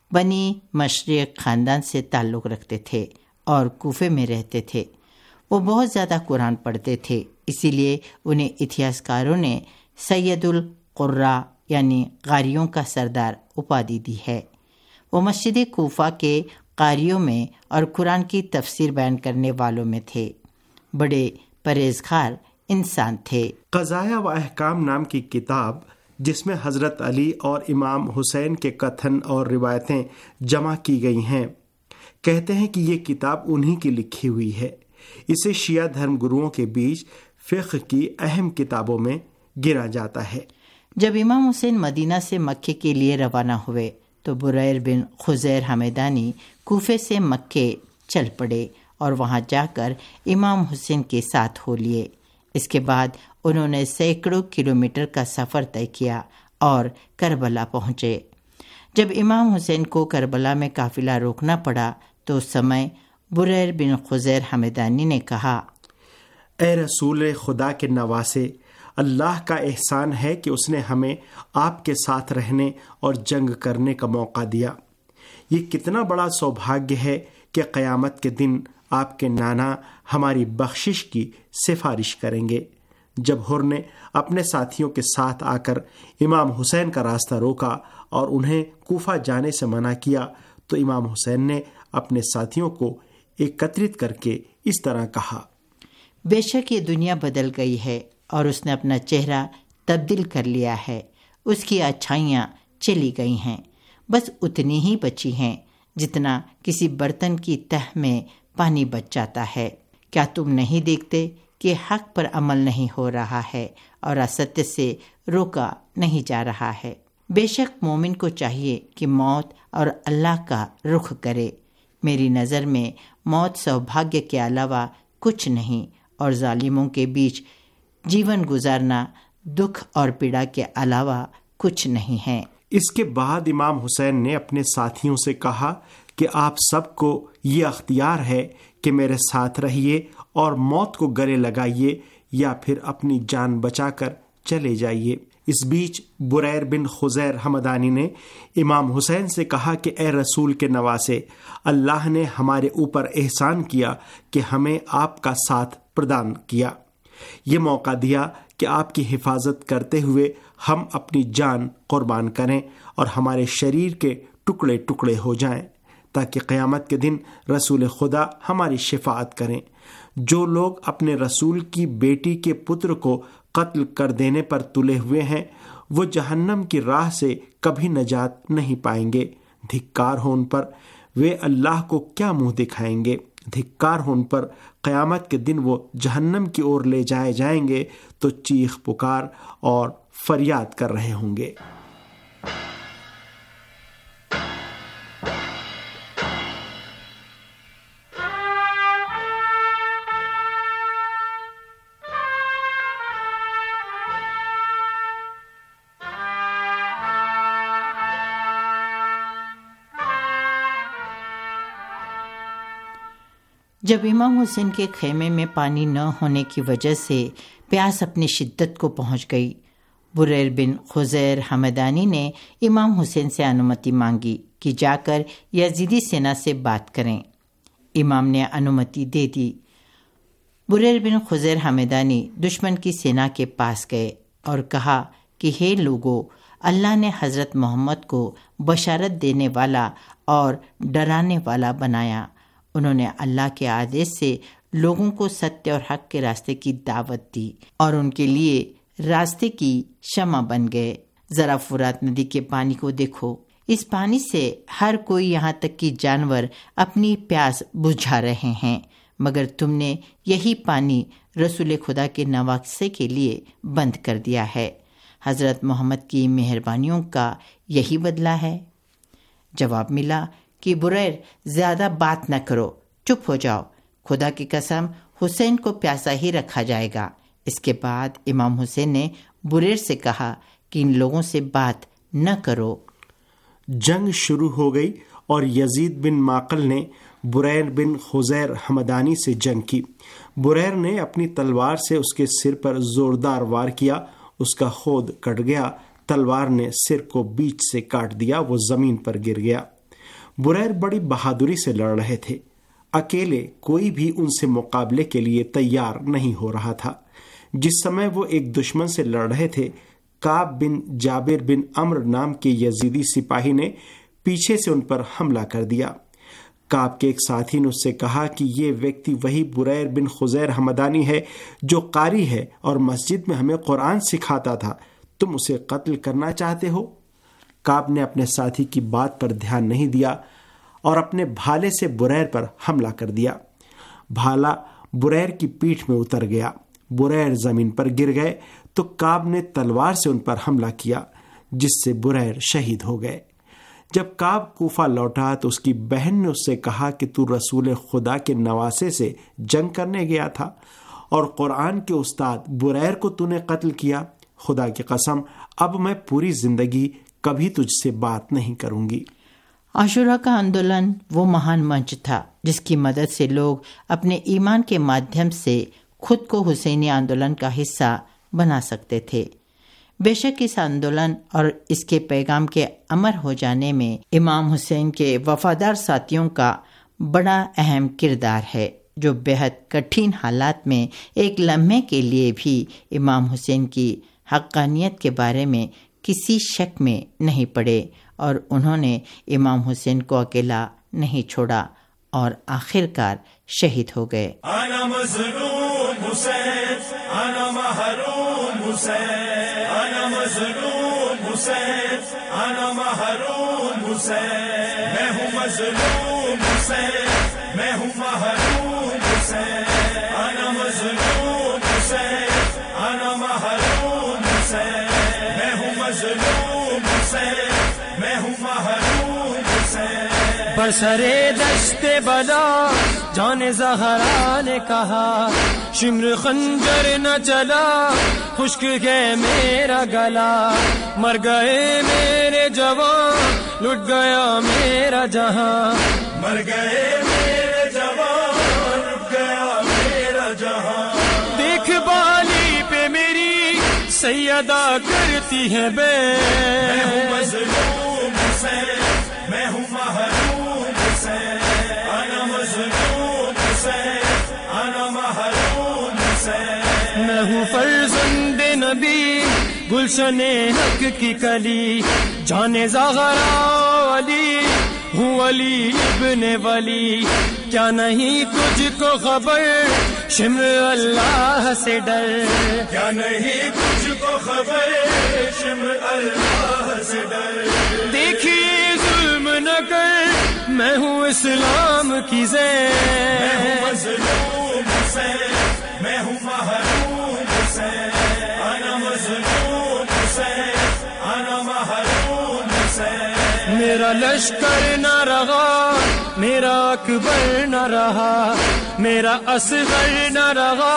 बनी मशरिक खानदान से ताल्लुक़ रखते थे और कूफे में रहते थे। वो बहुत ज़्यादा कुरान पढ़ते थे, इसीलिए उन्हें इतिहासकारों ने सैयदुल कुर्रा यानी कारियों का सरदार उपाधि दी है। वो मस्जिद कूफा के कारियों में और कुरान की तफसीर बयान करने वालों में थे। बड़े परहेजगार इंसान थे। क़ज़ाया व अहकाम नाम की किताब, जिसमें हज़रत अली और इमाम हुसैन के कथन और रिवायतें जमा की गई हैं, कहते हैं कि ये किताब उन्हीं की लिखी हुई है। इसे शिया धर्म गुरुओं के बीच फ़िक़्ह की अहम किताबों में गिना जाता है। जब इमाम हुसैन मदीना से मक्के के लिए रवाना हुए तो बुरैर बिन खुज़ैर हमदानी कूफे से मक्के चल पड़े और वहां जाकर इमाम हुसैन के साथ हो लिए। इसके बाद उन्होंने सैकड़ों किलोमीटर का सफ़र तय किया और करबला पहुंचे। जब इमाम हुसैन को करबला में काफिला रोकना पड़ा तो उस समय बुरैर बिन खुज़ैर हमदानी ने कहा, ए रसूल खुदा के नवासे, अल्लाह का एहसान है कि उसने हमें आपके साथ रहने और जंग करने का मौका दिया। ये कितना बड़ा सौभाग्य है कि क़यामत के दिन आपके नाना हमारी बख्शिश की सिफारिश करेंगे। जब हुर ने अपने साथियों के साथ आकर इमाम हुसैन का रास्ता रोका और उन्हें कूफा जाने से मना किया तो इमाम हुसैन ने अपने साथियों को एकत्रित करके इस तरह कहा, बेशक ये दुनिया बदल गई है और उसने अपना चेहरा तब्दील कर लिया है। उसकी अच्छाइयाँ चली गई हैं, बस उतनी ही बची हैं जितना किसी बर्तन की तह में पानी बच जाता है। क्या तुम नहीं देखते कि हक पर अमल नहीं हो रहा है और असत्य से रोका नहीं जा रहा है। बेशक मोमिन को चाहिए कि मौत और अल्लाह का रुख करे। मेरी नज़र में मौत सौभाग्य के अलावा कुछ नहीं और जालिमों के बीच जीवन गुजारना दुख और पीड़ा के अलावा कुछ नहीं है। इसके बाद इमाम हुसैन ने अपने साथियों से कहा कि आप सबको ये अख्तियार है कि मेरे साथ रहिए और मौत को गले लगाइए या फिर अपनी जान बचाकर चले जाइए। इस बीच बुरैर बिन खुज़ैर हमदानी ने इमाम हुसैन से कहा कि ए रसूल के नवासे, अल्लाह ने हमारे ऊपर एहसान किया कि हमें आपका साथ प्रदान किया। ये मौका दिया कि आपकी हिफाजत करते हुए हम अपनी जान कुर्बान करें और हमारे शरीर के टुकड़े टुकड़े हो जाएं, ताकि क़यामत के दिन रसूल खुदा हमारी शिफाअत करें। जो लोग अपने रसूल की बेटी के पुत्र को कत्ल कर देने पर तुले हुए हैं, वो जहन्नम की राह से कभी नजात नहीं पाएंगे। धिक्कार हो उन पर, वे अल्लाह को क्या मुंह दिखाएंगे। धिक्कार हो उन पर, क़यामत के दिन वो जहन्नम की ओर ले जाए जाएंगे तो चीख पुकार और फरियाद कर रहे होंगे। जब इमाम हुसैन के खेमे में पानी न होने की वजह से प्यास अपनी शिद्दत को पहुंच गई, बुरैर बिन खुज़ैर हमदानी ने इमाम हुसैन से अनुमति मांगी कि जाकर यजीदी सेना से बात करें। इमाम ने अनुमति दे दी। बुरैर बिन खुज़ैर हमदानी दुश्मन की सेना के पास गए और कहा कि हे लोगों, अल्लाह ने हज़रत मोहम्मद को बशारत देने वाला और डराने वाला बनाया। उन्होंने अल्लाह के आदेश से लोगों को सत्य और हक के रास्ते की दावत दी और उनके लिए रास्ते की शमा बन गए। जरा फुरात नदी के पानी को देखो। इस पानी से हर कोई, यहाँ तक कि जानवर, अपनी प्यास बुझा रहे हैं, मगर तुमने यही पानी रसूल खुदा के नवासे के लिए बंद कर दिया है। हजरत मोहम्मद की मेहरबानियों का यही बदला है। जवाब मिला कि बुरैर, ज्यादा बात न करो, चुप हो जाओ। खुदा की कसम, हुसैन को प्यासा ही रखा जाएगा। इसके बाद इमाम हुसैन ने बुरैर से कहा कि इन लोगों से बात न करो। जंग शुरू हो गई और यजीद बिन माकल ने बुरैर बिन खुज़ैर हमदानी से जंग की। बुरैर ने अपनी तलवार से उसके सिर पर जोरदार वार किया। उसका खोद कट गया। तलवार ने सिर को बीच से काट दिया। वो जमीन पर गिर गया। बुरैर बड़ी बहादुरी से लड़ रहे थे। अकेले कोई भी उनसे मुकाबले के लिए तैयार नहीं हो रहा था। जिस समय वो एक दुश्मन से लड़ रहे थे, काब बिन जाबिर बिन अम्र नाम के यजीदी सिपाही ने पीछे से उन पर हमला कर दिया। काब के एक साथी ने उससे कहा कि ये व्यक्ति वही बुरैर बिन खुजैर हमदानी है जो कारी है और मस्जिद में हमें कुरान सिखाता था। तुम उसे कत्ल करना चाहते हो? काब ने अपने साथी की बात पर ध्यान नहीं दिया और अपने भाले से बुरैर पर हमला कर दिया। भाला बुरैर की पीठ में उतर गया। बुरैर जमीन पर गिर गए तो काब ने तलवार से उन पर हमला किया, जिससे बुरैर शहीद हो गए। जब काब कूफा लौटा तो उसकी बहन ने उससे कहा कि तू रसूल खुदा के नवासे से जंग करने गया था और कुरान के उस्ताद बुरैर को तूने कत्ल किया। खुदा की कसम, अब मैं पूरी जिंदगी कभी तुझसे बात नहीं करूंगी। आशुरा का आंदोलन वो महान मंच था जिसकी मदद से लोग अपने ईमान के माध्यम से खुद को हुसैनी आंदोलन का हिस्सा बना सकते थे। बेशक इस आंदोलन और इसके पैगाम के अमर हो जाने में इमाम हुसैन के वफादार साथियों का बड़ा अहम किरदार है, जो बेहद कठिन हालात में एक लम्हे के लिए भी इमाम हुसैन की हक्कानियत के बारे में किसी शक में नहीं पड़े और उन्होंने इमाम हुसैन को अकेला नहीं छोड़ा और आखिरकार शहीद हो गए। आना मज़लूम हुसैन, आना महरूम हुसैन, आना मज़लूम हुसैन, आना महरूम हुसैन, मैं हूँ मज़लूम हुसैन, मैं हूँ महरूम हुसैन, आना मज़लूम हुसैन, आना महरूम हुसैन, मैं हूँ मज़लूम हुसैन, मैं हूँ महरूम हुसैन। बरसरे दश्ते बला जाने ज़हरा ने कहा, शिम्र खंजर न चला, खुश्क गए मेरा गला, मर गए मेरे जवान, लुट गया मेरा जहां, मर गए मेरे जवान, लुट गया मेरा जहां। देख बाली पे मेरी सैयदा करती है बे, मैं हूँ मज़लूम हुसैन, मैं हूँ महरूम हुसैन, आना मज़लूम हुसैन, आना महरूम हुसैन, मैं हूँ फर्ज़ंदे नबी, गुलशने हक की कली, जाने ज़हरा अली, हूँ अली इब्ने वली, क्या नहीं तुझको खबर, शिम्र अल्लाह से डर, क्या नहीं तुझको खबर, शिम्र अल्लाह से डर। देखिए जुल्म न कर, मैं हूँ इस्लाम की ज़ैन, मैं हूँ मज़लूम हुसैन, मैं हूँ महरूम हुसैन, आना मज़लूम हुसैन, आना महरूम हुसैन। मेरा लश्कर न रहा, मेरा अकबर न रहा, मेरा असगर न रहा,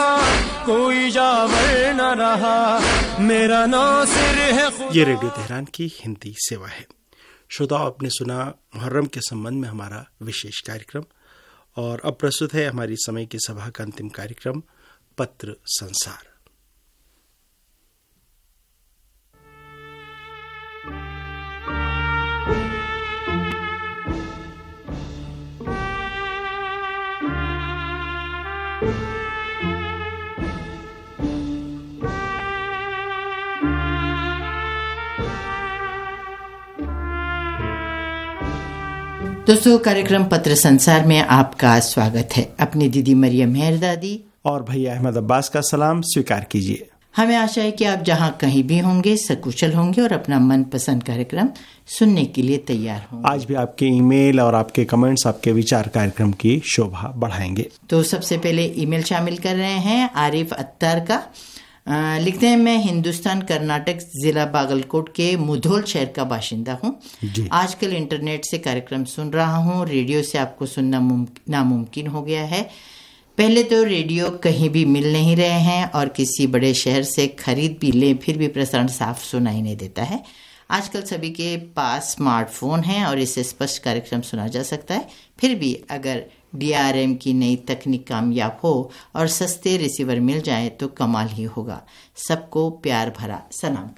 कोई जावर न रहा, मेरा नासिर है। ये रेडियो तेहरान की हिंदी सेवा है। श्रोताओ, आपने सुना मुहर्रम के संबंध में हमारा विशेष कार्यक्रम और अब प्रस्तुत है हमारी समय की सभा का अंतिम कार्यक्रम पत्र संसार। दोस्तों, कार्यक्रम पत्र संसार में आपका स्वागत है। अपनी दीदी मरियम मेहर दादी और भैया अहमद अब्बास का सलाम स्वीकार कीजिए। हमें आशा है कि आप जहां कहीं भी होंगे सकुशल होंगे और अपना मनपसंद कार्यक्रम सुनने के लिए तैयार होंगे। आज भी आपके ईमेल और आपके कमेंट्स आपके विचार कार्यक्रम की शोभा बढ़ाएंगे। तो सबसे पहले ईमेल शामिल कर रहे हैं आरिफ अत्तार का। आ, लिखते हैं, मैं हिंदुस्तान कर्नाटक जिला बागलकोट के मुधोल शहर का बाशिंदा हूँ। आजकल इंटरनेट से कार्यक्रम सुन रहा हूँ, रेडियो से आपको सुनना नामुमकिन हो गया है। पहले तो रेडियो कहीं भी मिल नहीं रहे हैं और किसी बड़े शहर से खरीद भी लें फिर भी प्रसारण साफ सुनाई नहीं देता है। आजकल सभी के पास स्मार्टफोन है और इससे स्पष्ट कार्यक्रम सुना जा सकता है। फिर भी अगर डी आर एम की नई तकनीक कामयाब हो और सस्ते रिसीवर मिल जाए तो कमाल ही होगा। सबको प्यार भरा सलाम कहिए।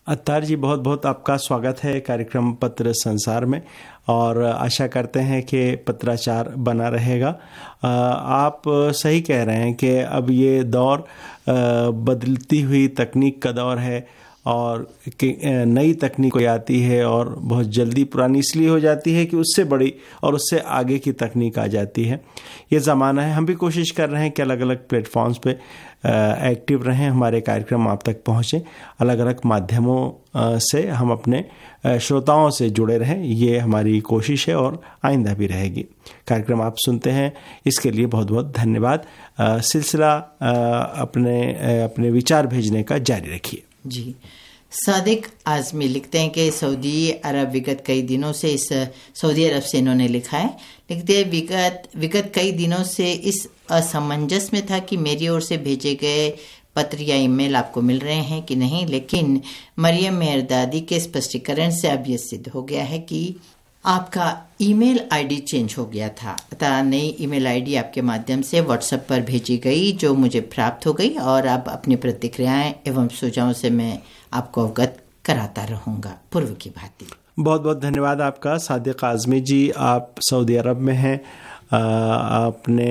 अत्तार जी, बहुत बहुत आपका स्वागत है कार्यक्रम पत्र संसार में, और आशा करते हैं कि पत्राचार बना रहेगा। आप सही कह रहे हैं कि अब ये दौर बदलती हुई तकनीक का दौर है, और नई तकनीक कोई आती है और बहुत जल्दी पुरानी इसलिए हो जाती है कि उससे बड़ी और उससे आगे की तकनीक आ जाती है। ये ज़माना है। हम भी कोशिश कर रहे हैं कि अलग अलग प्लेटफॉर्म्स पे एक्टिव रहें, हमारे कार्यक्रम आप तक पहुँचें, अलग अलग माध्यमों से हम अपने श्रोताओं से जुड़े रहें। ये हमारी कोशिश है और आइंदा भी रहेगी। कार्यक्रम आप सुनते हैं, इसके लिए बहुत बहुत धन्यवाद। सिलसिला अपने अपने विचार भेजने का जारी रखिए। जी, सादिक आजमी लिखते हैं कि सऊदी अरब विगत कई दिनों से इस सऊदी अरब से इन्होंने लिखा है, लिखते हैं विगत विगत कई दिनों से इस असमंजस में था कि मेरी ओर से भेजे गए पत्र या ईमेल आपको मिल रहे हैं कि नहीं, लेकिन मरियम मेहरदादी के स्पष्टीकरण से अब यह सिद्ध हो गया है कि आपका ईमेल आईडी चेंज हो गया था। अतः नई ईमेल आईडी आपके माध्यम से व्हाट्सएप पर भेजी गई, जो मुझे प्राप्त हो गई, और अब अपनी प्रतिक्रियाएं एवं सुझावों से मैं आपको अवगत कराता रहूंगा पूर्व की भांति। बहुत बहुत धन्यवाद आपका सादिक आज़मी जी। आप सऊदी अरब में हैं, अपने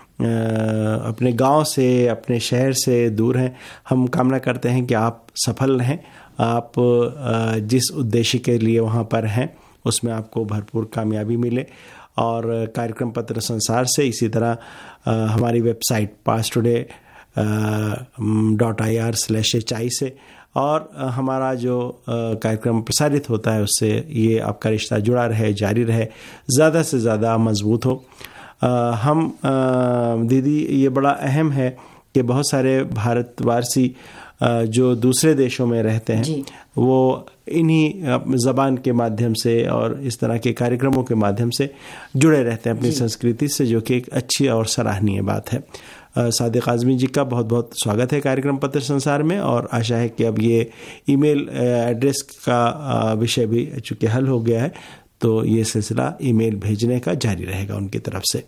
अपने गांव से, अपने शहर से दूर हैं। हम कामना करते हैं कि आप सफल रहें, आप जिस उद्देश्य के लिए वहाँ पर हैं उसमें आपको भरपूर कामयाबी मिले। और कार्यक्रम पत्र संसार से, इसी तरह हमारी website Pars today dot I R slash H I से, और हमारा जो कार्यक्रम प्रसारित होता है उससे ये आपका रिश्ता जुड़ा रहे, जारी रहे, ज़्यादा से ज़्यादा मजबूत हो। हम दीदी, ये बड़ा अहम है कि बहुत सारे भारतवासी जो दूसरे देशों में रहते हैं वो इन्हीं ज़बान के माध्यम से और इस तरह के कार्यक्रमों के माध्यम से जुड़े रहते हैं अपनी संस्कृति से, जो कि एक अच्छी और सराहनीय बात है। सादिक आज़मी जी का बहुत बहुत स्वागत है कार्यक्रम पत्र संसार में, और आशा है कि अब ये ईमेल एड्रेस का विषय भी चूँकि हल हो गया है, तो ये सिलसिला ईमेल भेजने का जारी रहेगा उनकी तरफ से।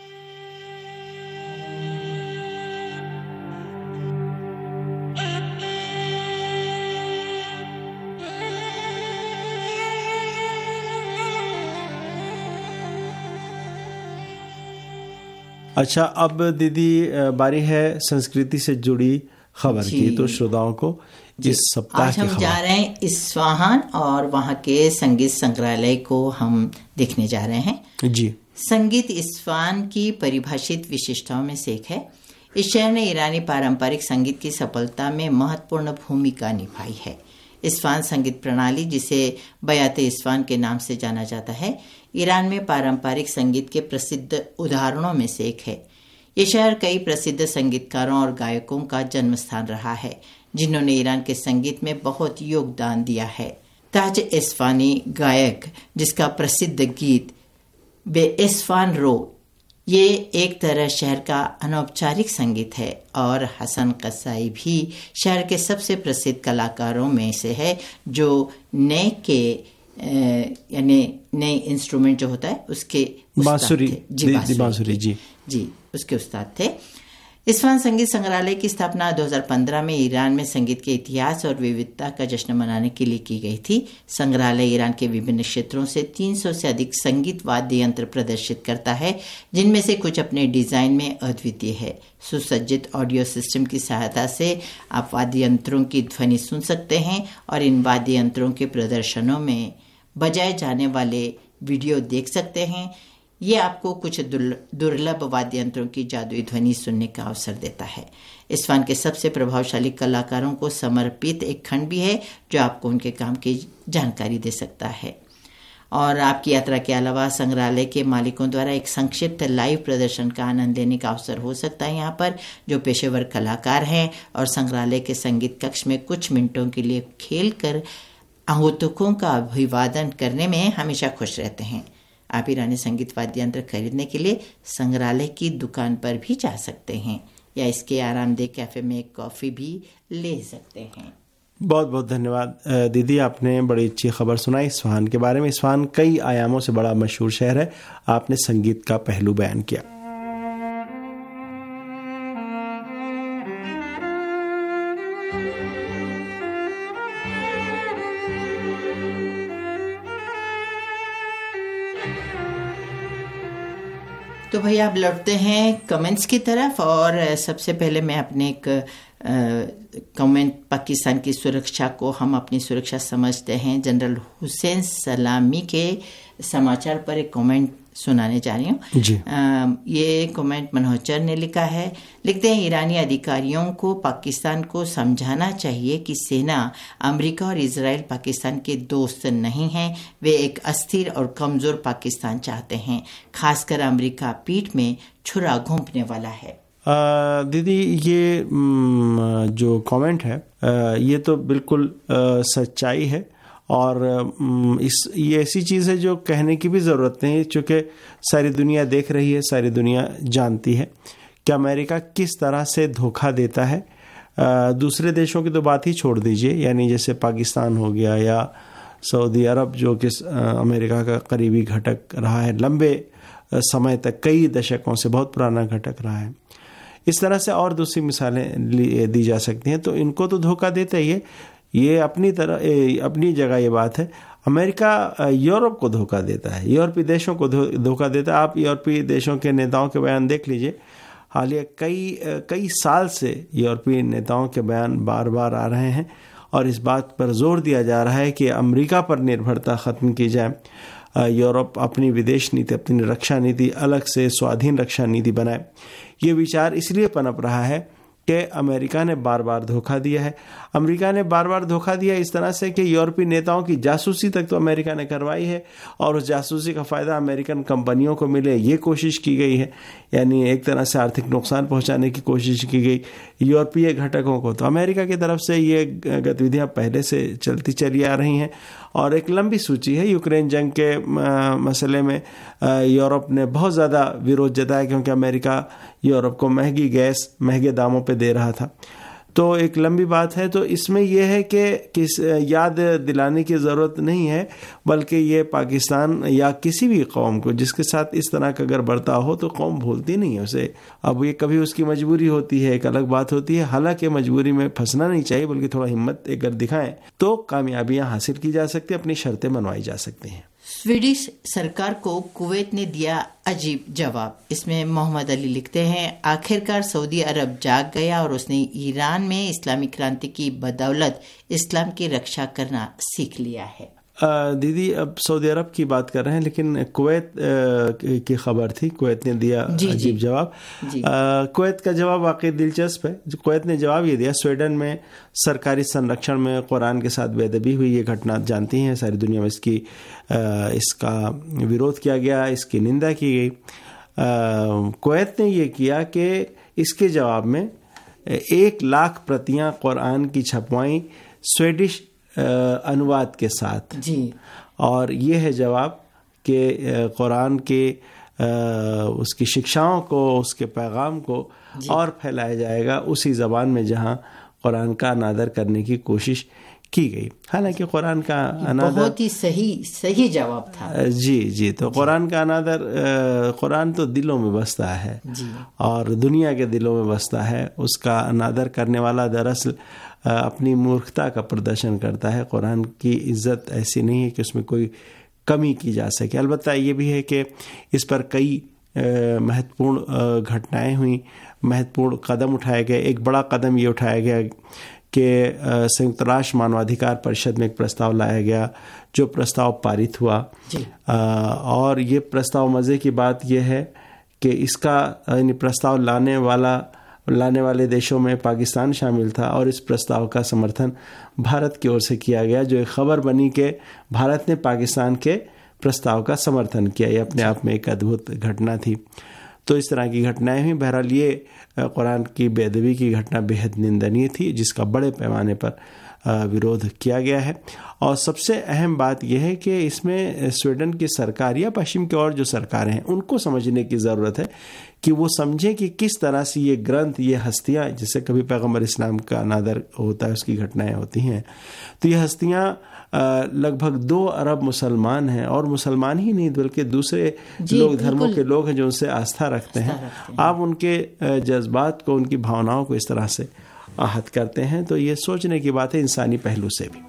अच्छा, अब दीदी बारी है संस्कृति से जुड़ी खबर की, तो श्रोताओं को इस सप्ताह आज हम जा रहे हैं इस्फहान, और वहाँ के संगीत संग्रहालय को हम देखने जा रहे हैं। जी, संगीत इस्फहान की परिभाषित विशेषताओं में से एक है। इस शहर ने ईरानी पारंपरिक संगीत की सफलता में महत्वपूर्ण भूमिका निभाई है। इस्फहान संगीत प्रणाली, जिसे बयात इस्फहान के नाम से जाना जाता है, ईरान में पारंपरिक संगीत के प्रसिद्ध उदाहरणों में से एक है। ये शहर कई प्रसिद्ध संगीतकारों और गायकों का जन्म स्थान रहा है, जिन्होंने ईरान के संगीत में बहुत योगदान दिया है। ताज इस्फहानी गायक, जिसका प्रसिद्ध गीत बे इस्फहान रो, ये एक तरह शहर का अनौपचारिक संगीत है, और हसन कसाई भी शहर के सबसे प्रसिद्ध कलाकारों में से है, जो नए के यानी नए इंस्ट्रूमेंट जो होता है उसके बांसुरी जी बांसुरी जी जी उसके उस्ताद थे। इस्फहान संगीत संग्रहालय की स्थापना दो हज़ार पंद्रह में ईरान में संगीत के इतिहास और विविधता का जश्न मनाने के लिए की गई थी। संग्रहालय ईरान के विभिन्न क्षेत्रों से तीन सौ से अधिक संगीत वाद्य यंत्र प्रदर्शित करता है, जिनमें से कुछ अपने डिजाइन में अद्वितीय है। सुसज्जित ऑडियो सिस्टम की सहायता से आप वाद्य यंत्रों की ध्वनि सुन सकते हैं और इन वाद्य यंत्रों के प्रदर्शनों में बजाए जाने वाले वीडियो देख सकते हैं। ये आपको कुछ दुर्लभ वाद्य यंत्रों की जादुई ध्वनि सुनने का अवसर देता है। इस्फहान के सबसे प्रभावशाली कलाकारों को समर्पित एक खंड भी है, जो आपको उनके काम की जानकारी दे सकता है। और आपकी यात्रा के अलावा संग्रहालय के मालिकों द्वारा एक संक्षिप्त लाइव प्रदर्शन का आनंद लेने का अवसर हो सकता है यहाँ पर, जो पेशेवर कलाकार हैं और संग्रहालय के संगीत कक्ष में कुछ मिनटों के लिए खेल कर आहूतकों का अभिवादन करने में हमेशा खुश रहते हैं। आप ईरानी संगीत वाद्य यंत्र खरीदने के लिए संग्रहालय की दुकान पर भी जा सकते हैं, या इसके आरामदेह कैफे में एक कॉफी भी ले सकते हैं। बहुत बहुत धन्यवाद दीदी, आपने बड़ी अच्छी खबर सुनाई इस्फहान के बारे में। इस्फहान कई आयामों से बड़ा मशहूर शहर है, आपने संगीत का पहलू बयान किया। तो भैया आप लौटते हैं कमेंट्स की तरफ, और सबसे पहले मैं अपने एक कमेंट, पाकिस्तान की सुरक्षा को हम अपनी सुरक्षा समझते हैं, जनरल हुसैन सलामी के समाचार पर एक कमेंट सुनाने जा रही हूँ जी। आ, ये कमेंट मनोहर ने लिखा है। लिखते हैं, ईरानी अधिकारियों को पाकिस्तान को समझाना चाहिए कि सेना अमेरिका और इजराइल पाकिस्तान के दोस्त नहीं हैं, वे एक अस्थिर और कमज़ोर पाकिस्तान चाहते हैं, खासकर अमेरिका पीठ में छुरा घोंपने वाला है। आ, दीदी ये जो कमेंट है ये तो बिल्कुल सच्चाई है, और इस ये ऐसी चीज़ है जो कहने की भी ज़रूरत नहीं है, चूँकि सारी दुनिया देख रही है, सारी दुनिया जानती है कि अमेरिका किस तरह से धोखा देता है। आ, दूसरे देशों की तो बात ही छोड़ दीजिए, यानी जैसे पाकिस्तान हो गया या सऊदी अरब, जो कि अमेरिका का करीबी घटक रहा है लंबे समय तक, कई दशकों से बहुत पुराना घटक रहा है। इस तरह से और दूसरी मिसालें दी जा सकती हैं। तो इनको तो धोखा देता ही है, ये अपनी तरह अपनी जगह ये बात है। अमेरिका यूरोप को धोखा देता है, यूरोपीय देशों को धोखा देता है। आप यूरोपीय देशों के नेताओं के बयान देख लीजिए, हालिया कई कई साल से यूरोपीय नेताओं के बयान बार बार आ रहे हैं और इस बात पर जोर दिया जा रहा है कि अमेरिका पर निर्भरता ख़त्म की जाए, यूरोप अपनी विदेश नीति, अपनी रक्षा नीति अलग से स्वाधीन रक्षा नीति बनाए। ये विचार इसलिए पनप रहा है कि अमेरिका ने बार बार धोखा दिया है। अमेरिका ने बार बार धोखा दिया इस तरह से कि यूरोपीय नेताओं की जासूसी तक तो अमेरिका ने करवाई है, और उस जासूसी का फ़ायदा अमेरिकन कंपनियों को मिले, ये कोशिश की गई है। यानी एक तरह से आर्थिक नुकसान पहुंचाने की कोशिश की गई यूरोपीय घटकों को। तो अमेरिका की तरफ से ये गतिविधियां पहले से चलती चली आ रही हैं, और एक लंबी सूची है। यूक्रेन जंग के मसले में यूरोप ने बहुत ज़्यादा विरोध जताया, क्योंकि अमेरिका यूरोप को महंगी गैस महंगे दामों पे दे रहा था। तो एक लंबी बात है। तो इसमें यह है कि किस याद दिलाने की ज़रूरत नहीं है, बल्कि ये पाकिस्तान या किसी भी कौम को जिसके साथ इस तरह का अगर बर्ताव हो तो कौम भूलती नहीं है उसे। अब ये कभी उसकी मजबूरी होती है, एक अलग बात होती है। हालांकि मजबूरी में फंसना नहीं चाहिए, बल्कि थोड़ा हिम्मत अगर दिखाएं तो कामयाबियां हासिल की जा सकती है, अपनी शर्तें मनवाई जा सकती हैं। स्वीडिश सरकार को कुवैत ने दिया अजीब जवाब। इसमें मोहम्मद अली लिखते हैं, आखिरकार सऊदी अरब जाग गया और उसने ईरान में इस्लामी क्रांति की बदौलत इस्लाम की रक्षा करना सीख लिया है। दीदी अब सऊदी अरब की बात कर रहे हैं, लेकिन कुवैत की खबर थी, कुवैत ने दिया अजीब जवाब। कुवैत का जवाब वाकई दिलचस्प है। कुवैत ने जवाब ये दिया, स्वीडन में सरकारी संरक्षण में कुरान के साथ बेअदबी हुई, ये घटना जानती हैं, सारी दुनिया में इसकी इसका विरोध किया गया, इसकी निंदा की गई। कुवैत ने ये किया कि इसके जवाब में एक लाख प्रतियां कुरान की छपवाई स्वीडिश अनुवाद के साथ जी। और ये है जवाब कि कुरान के उसकी शिक्षाओं को, उसके पैगाम को और फैलाया जाएगा उसी ज़बान में जहाँ कुरान का अनादर करने की कोशिश की गई। हालांकि कुरान का अनादर बहुत ही सही सही जवाब था। जी जी तो कुरान का अनादर, कुरान तो दिलों में बसता है जी, और दुनिया के दिलों में बसता है। उसका अनादर करने वाला दरअसल अपनी मूर्खता का प्रदर्शन करता है। कुरान की इज्जत ऐसी नहीं है कि उसमें कोई कमी की जा सके। अलबत्ता ये भी है कि इस पर कई महत्वपूर्ण घटनाएं हुई, महत्वपूर्ण कदम उठाए गए। एक बड़ा कदम ये उठाया गया कि संयुक्त राष्ट्र मानवाधिकार परिषद में एक प्रस्ताव लाया गया, जो प्रस्ताव पारित हुआ। और ये प्रस्ताव, मज़े की बात यह है कि इसका यानी प्रस्ताव लाने वाला लाने वाले देशों में पाकिस्तान शामिल था, और इस प्रस्ताव का समर्थन भारत की ओर से किया गया, जो एक खबर बनी कि भारत ने पाकिस्तान के प्रस्ताव का समर्थन किया। ये अपने आप में एक अद्भुत घटना थी। तो इस तरह की घटनाएं हुई। बहरहाल ये कुरान की बेअदबी की घटना बेहद निंदनीय थी, जिसका बड़े पैमाने पर विरोध किया गया है। और सबसे अहम बात यह है कि इसमें स्वीडन की सरकार या पश्चिम की और जो सरकारें हैं, उनको समझने की ज़रूरत है कि वो समझें कि किस तरह से ये ग्रंथ, ये हस्तियाँ, जिससे कभी पैगम्बर इस्लाम का अनादर होता है, उसकी घटनाएं होती हैं, तो ये हस्तियाँ लगभग दो अरब मुसलमान हैं, और मुसलमान ही नहीं बल्कि दूसरे लोग, धर्मों के लोग हैं जो उनसे आस्था रखते हैं। आप उनके जज्बात को, उनकी भावनाओं को इस तरह से आहत करते हैं, तो ये सोचने की बात है इंसानी पहलू से भी।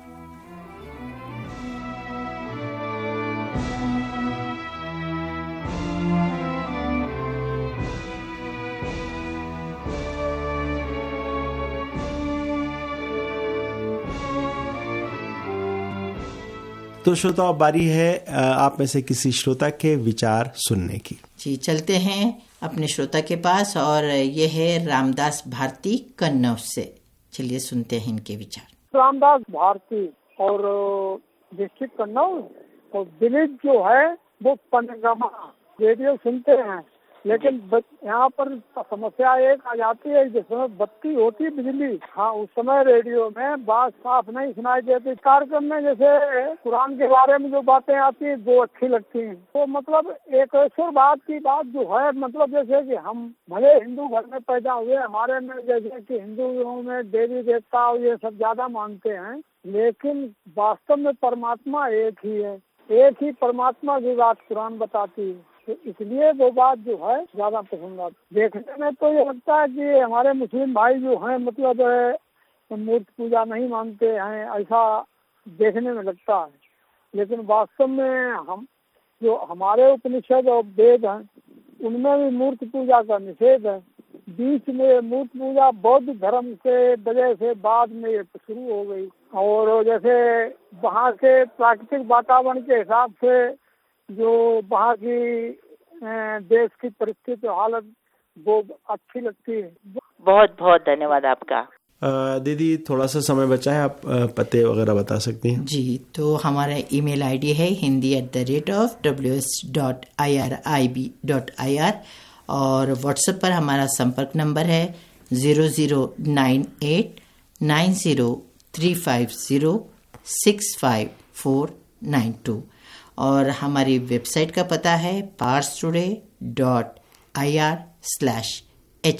तो श्रोता बारी है आप में से किसी श्रोता के विचार सुनने की। जी चलते हैं अपने श्रोता के पास, और ये है रामदास भारती कन्नौज से। चलिए सुनते हैं इनके विचार। रामदास भारती और डिस्ट्रिक्ट कन्नौज, और दिलीप जो है वो पनगमा रेडियो सुनते हैं, लेकिन यहाँ पर समस्या एक आ जाती है, जिस समय बत्ती होती है बिजली, हाँ उस समय रेडियो में बात साफ नहीं सुनाई देती। कार्यक्रम में जैसे कुरान के बारे में जो बातें आती है वो अच्छी लगती हैं। तो मतलब एक ऐसी बात की बात जो है, मतलब जैसे कि हम भले हिंदू घर में पैदा हुए, हमारे में जैसे कि हिंदुओं में देवी देवता ये सब ज्यादा मानते हैं, लेकिन वास्तव में परमात्मा एक ही है, एक ही परमात्मा की बात कुरान बताती है। तो इसलिए वो बात जो है ज्यादा पसंद आती। देखने में तो ये लगता है कि हमारे मुस्लिम भाई जो हैं मतलब मूर्ति पूजा नहीं मानते हैं, ऐसा देखने में लगता है, लेकिन वास्तव में हम जो हमारे उपनिषद और वेद हैं उनमें भी मूर्ति पूजा का निषेध है। बीच में मूर्ति पूजा बौद्ध धर्म के वजह से बाद में ये शुरू हो गई, और जैसे वहाँ के प्राकृतिक वातावरण के हिसाब से जो वहाँ की देश की परिस्थिति हालत वो अच्छी लगती है। बहुत बहुत धन्यवाद आपका। दीदी थोड़ा सा समय बचा है, आप पते वगैरह बता सकती हैं? जी, तो हमारा ईमेल आईडी है Hindi at the rate of W S dot I R I B dot I R, और व्हाट्सएप पर हमारा संपर्क नंबर है zero zero nine eight nine zero three five zero six five four nine two, और हमारी website का पता है Pars today dot I R slash H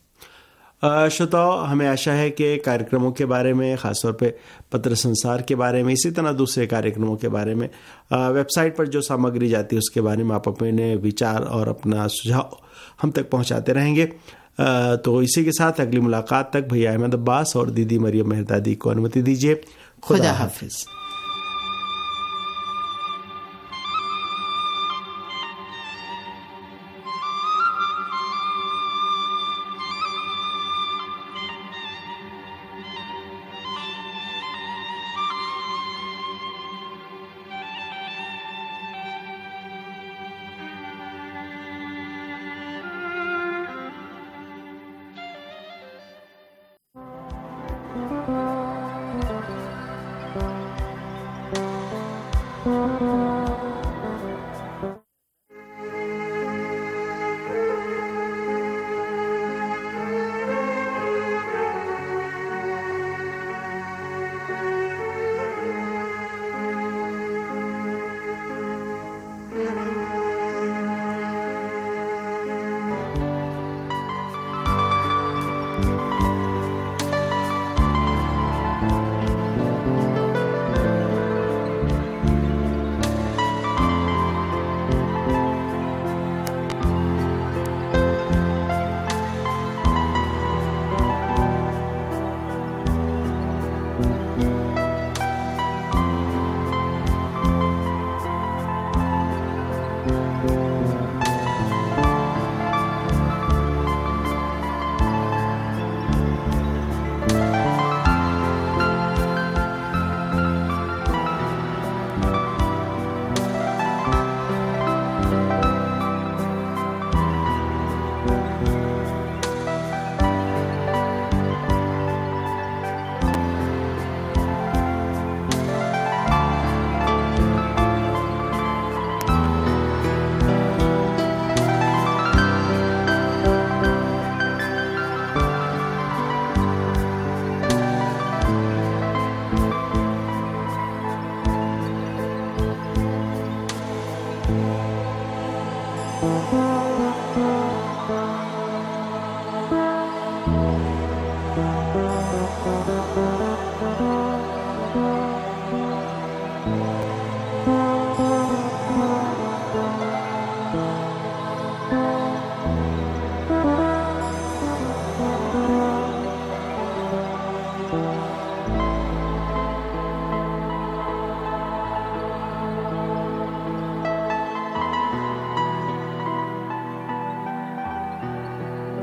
I. श्रोताओ, हमें आशा है कि कार्यक्रमों के बारे में, ख़ासतौर पे पत्र संसार के बारे में, इसी तरह दूसरे कार्यक्रमों के बारे में वेबसाइट पर जो सामग्री जाती है उसके बारे में आप अपने विचार और अपना सुझाव हम तक पहुंचाते रहेंगे। तो इसी के साथ अगली मुलाकात तक भैया अहमद अब्बास और दीदी मरियम मेहरदादी को अनुमति दीजिए। खुदा हाफिज।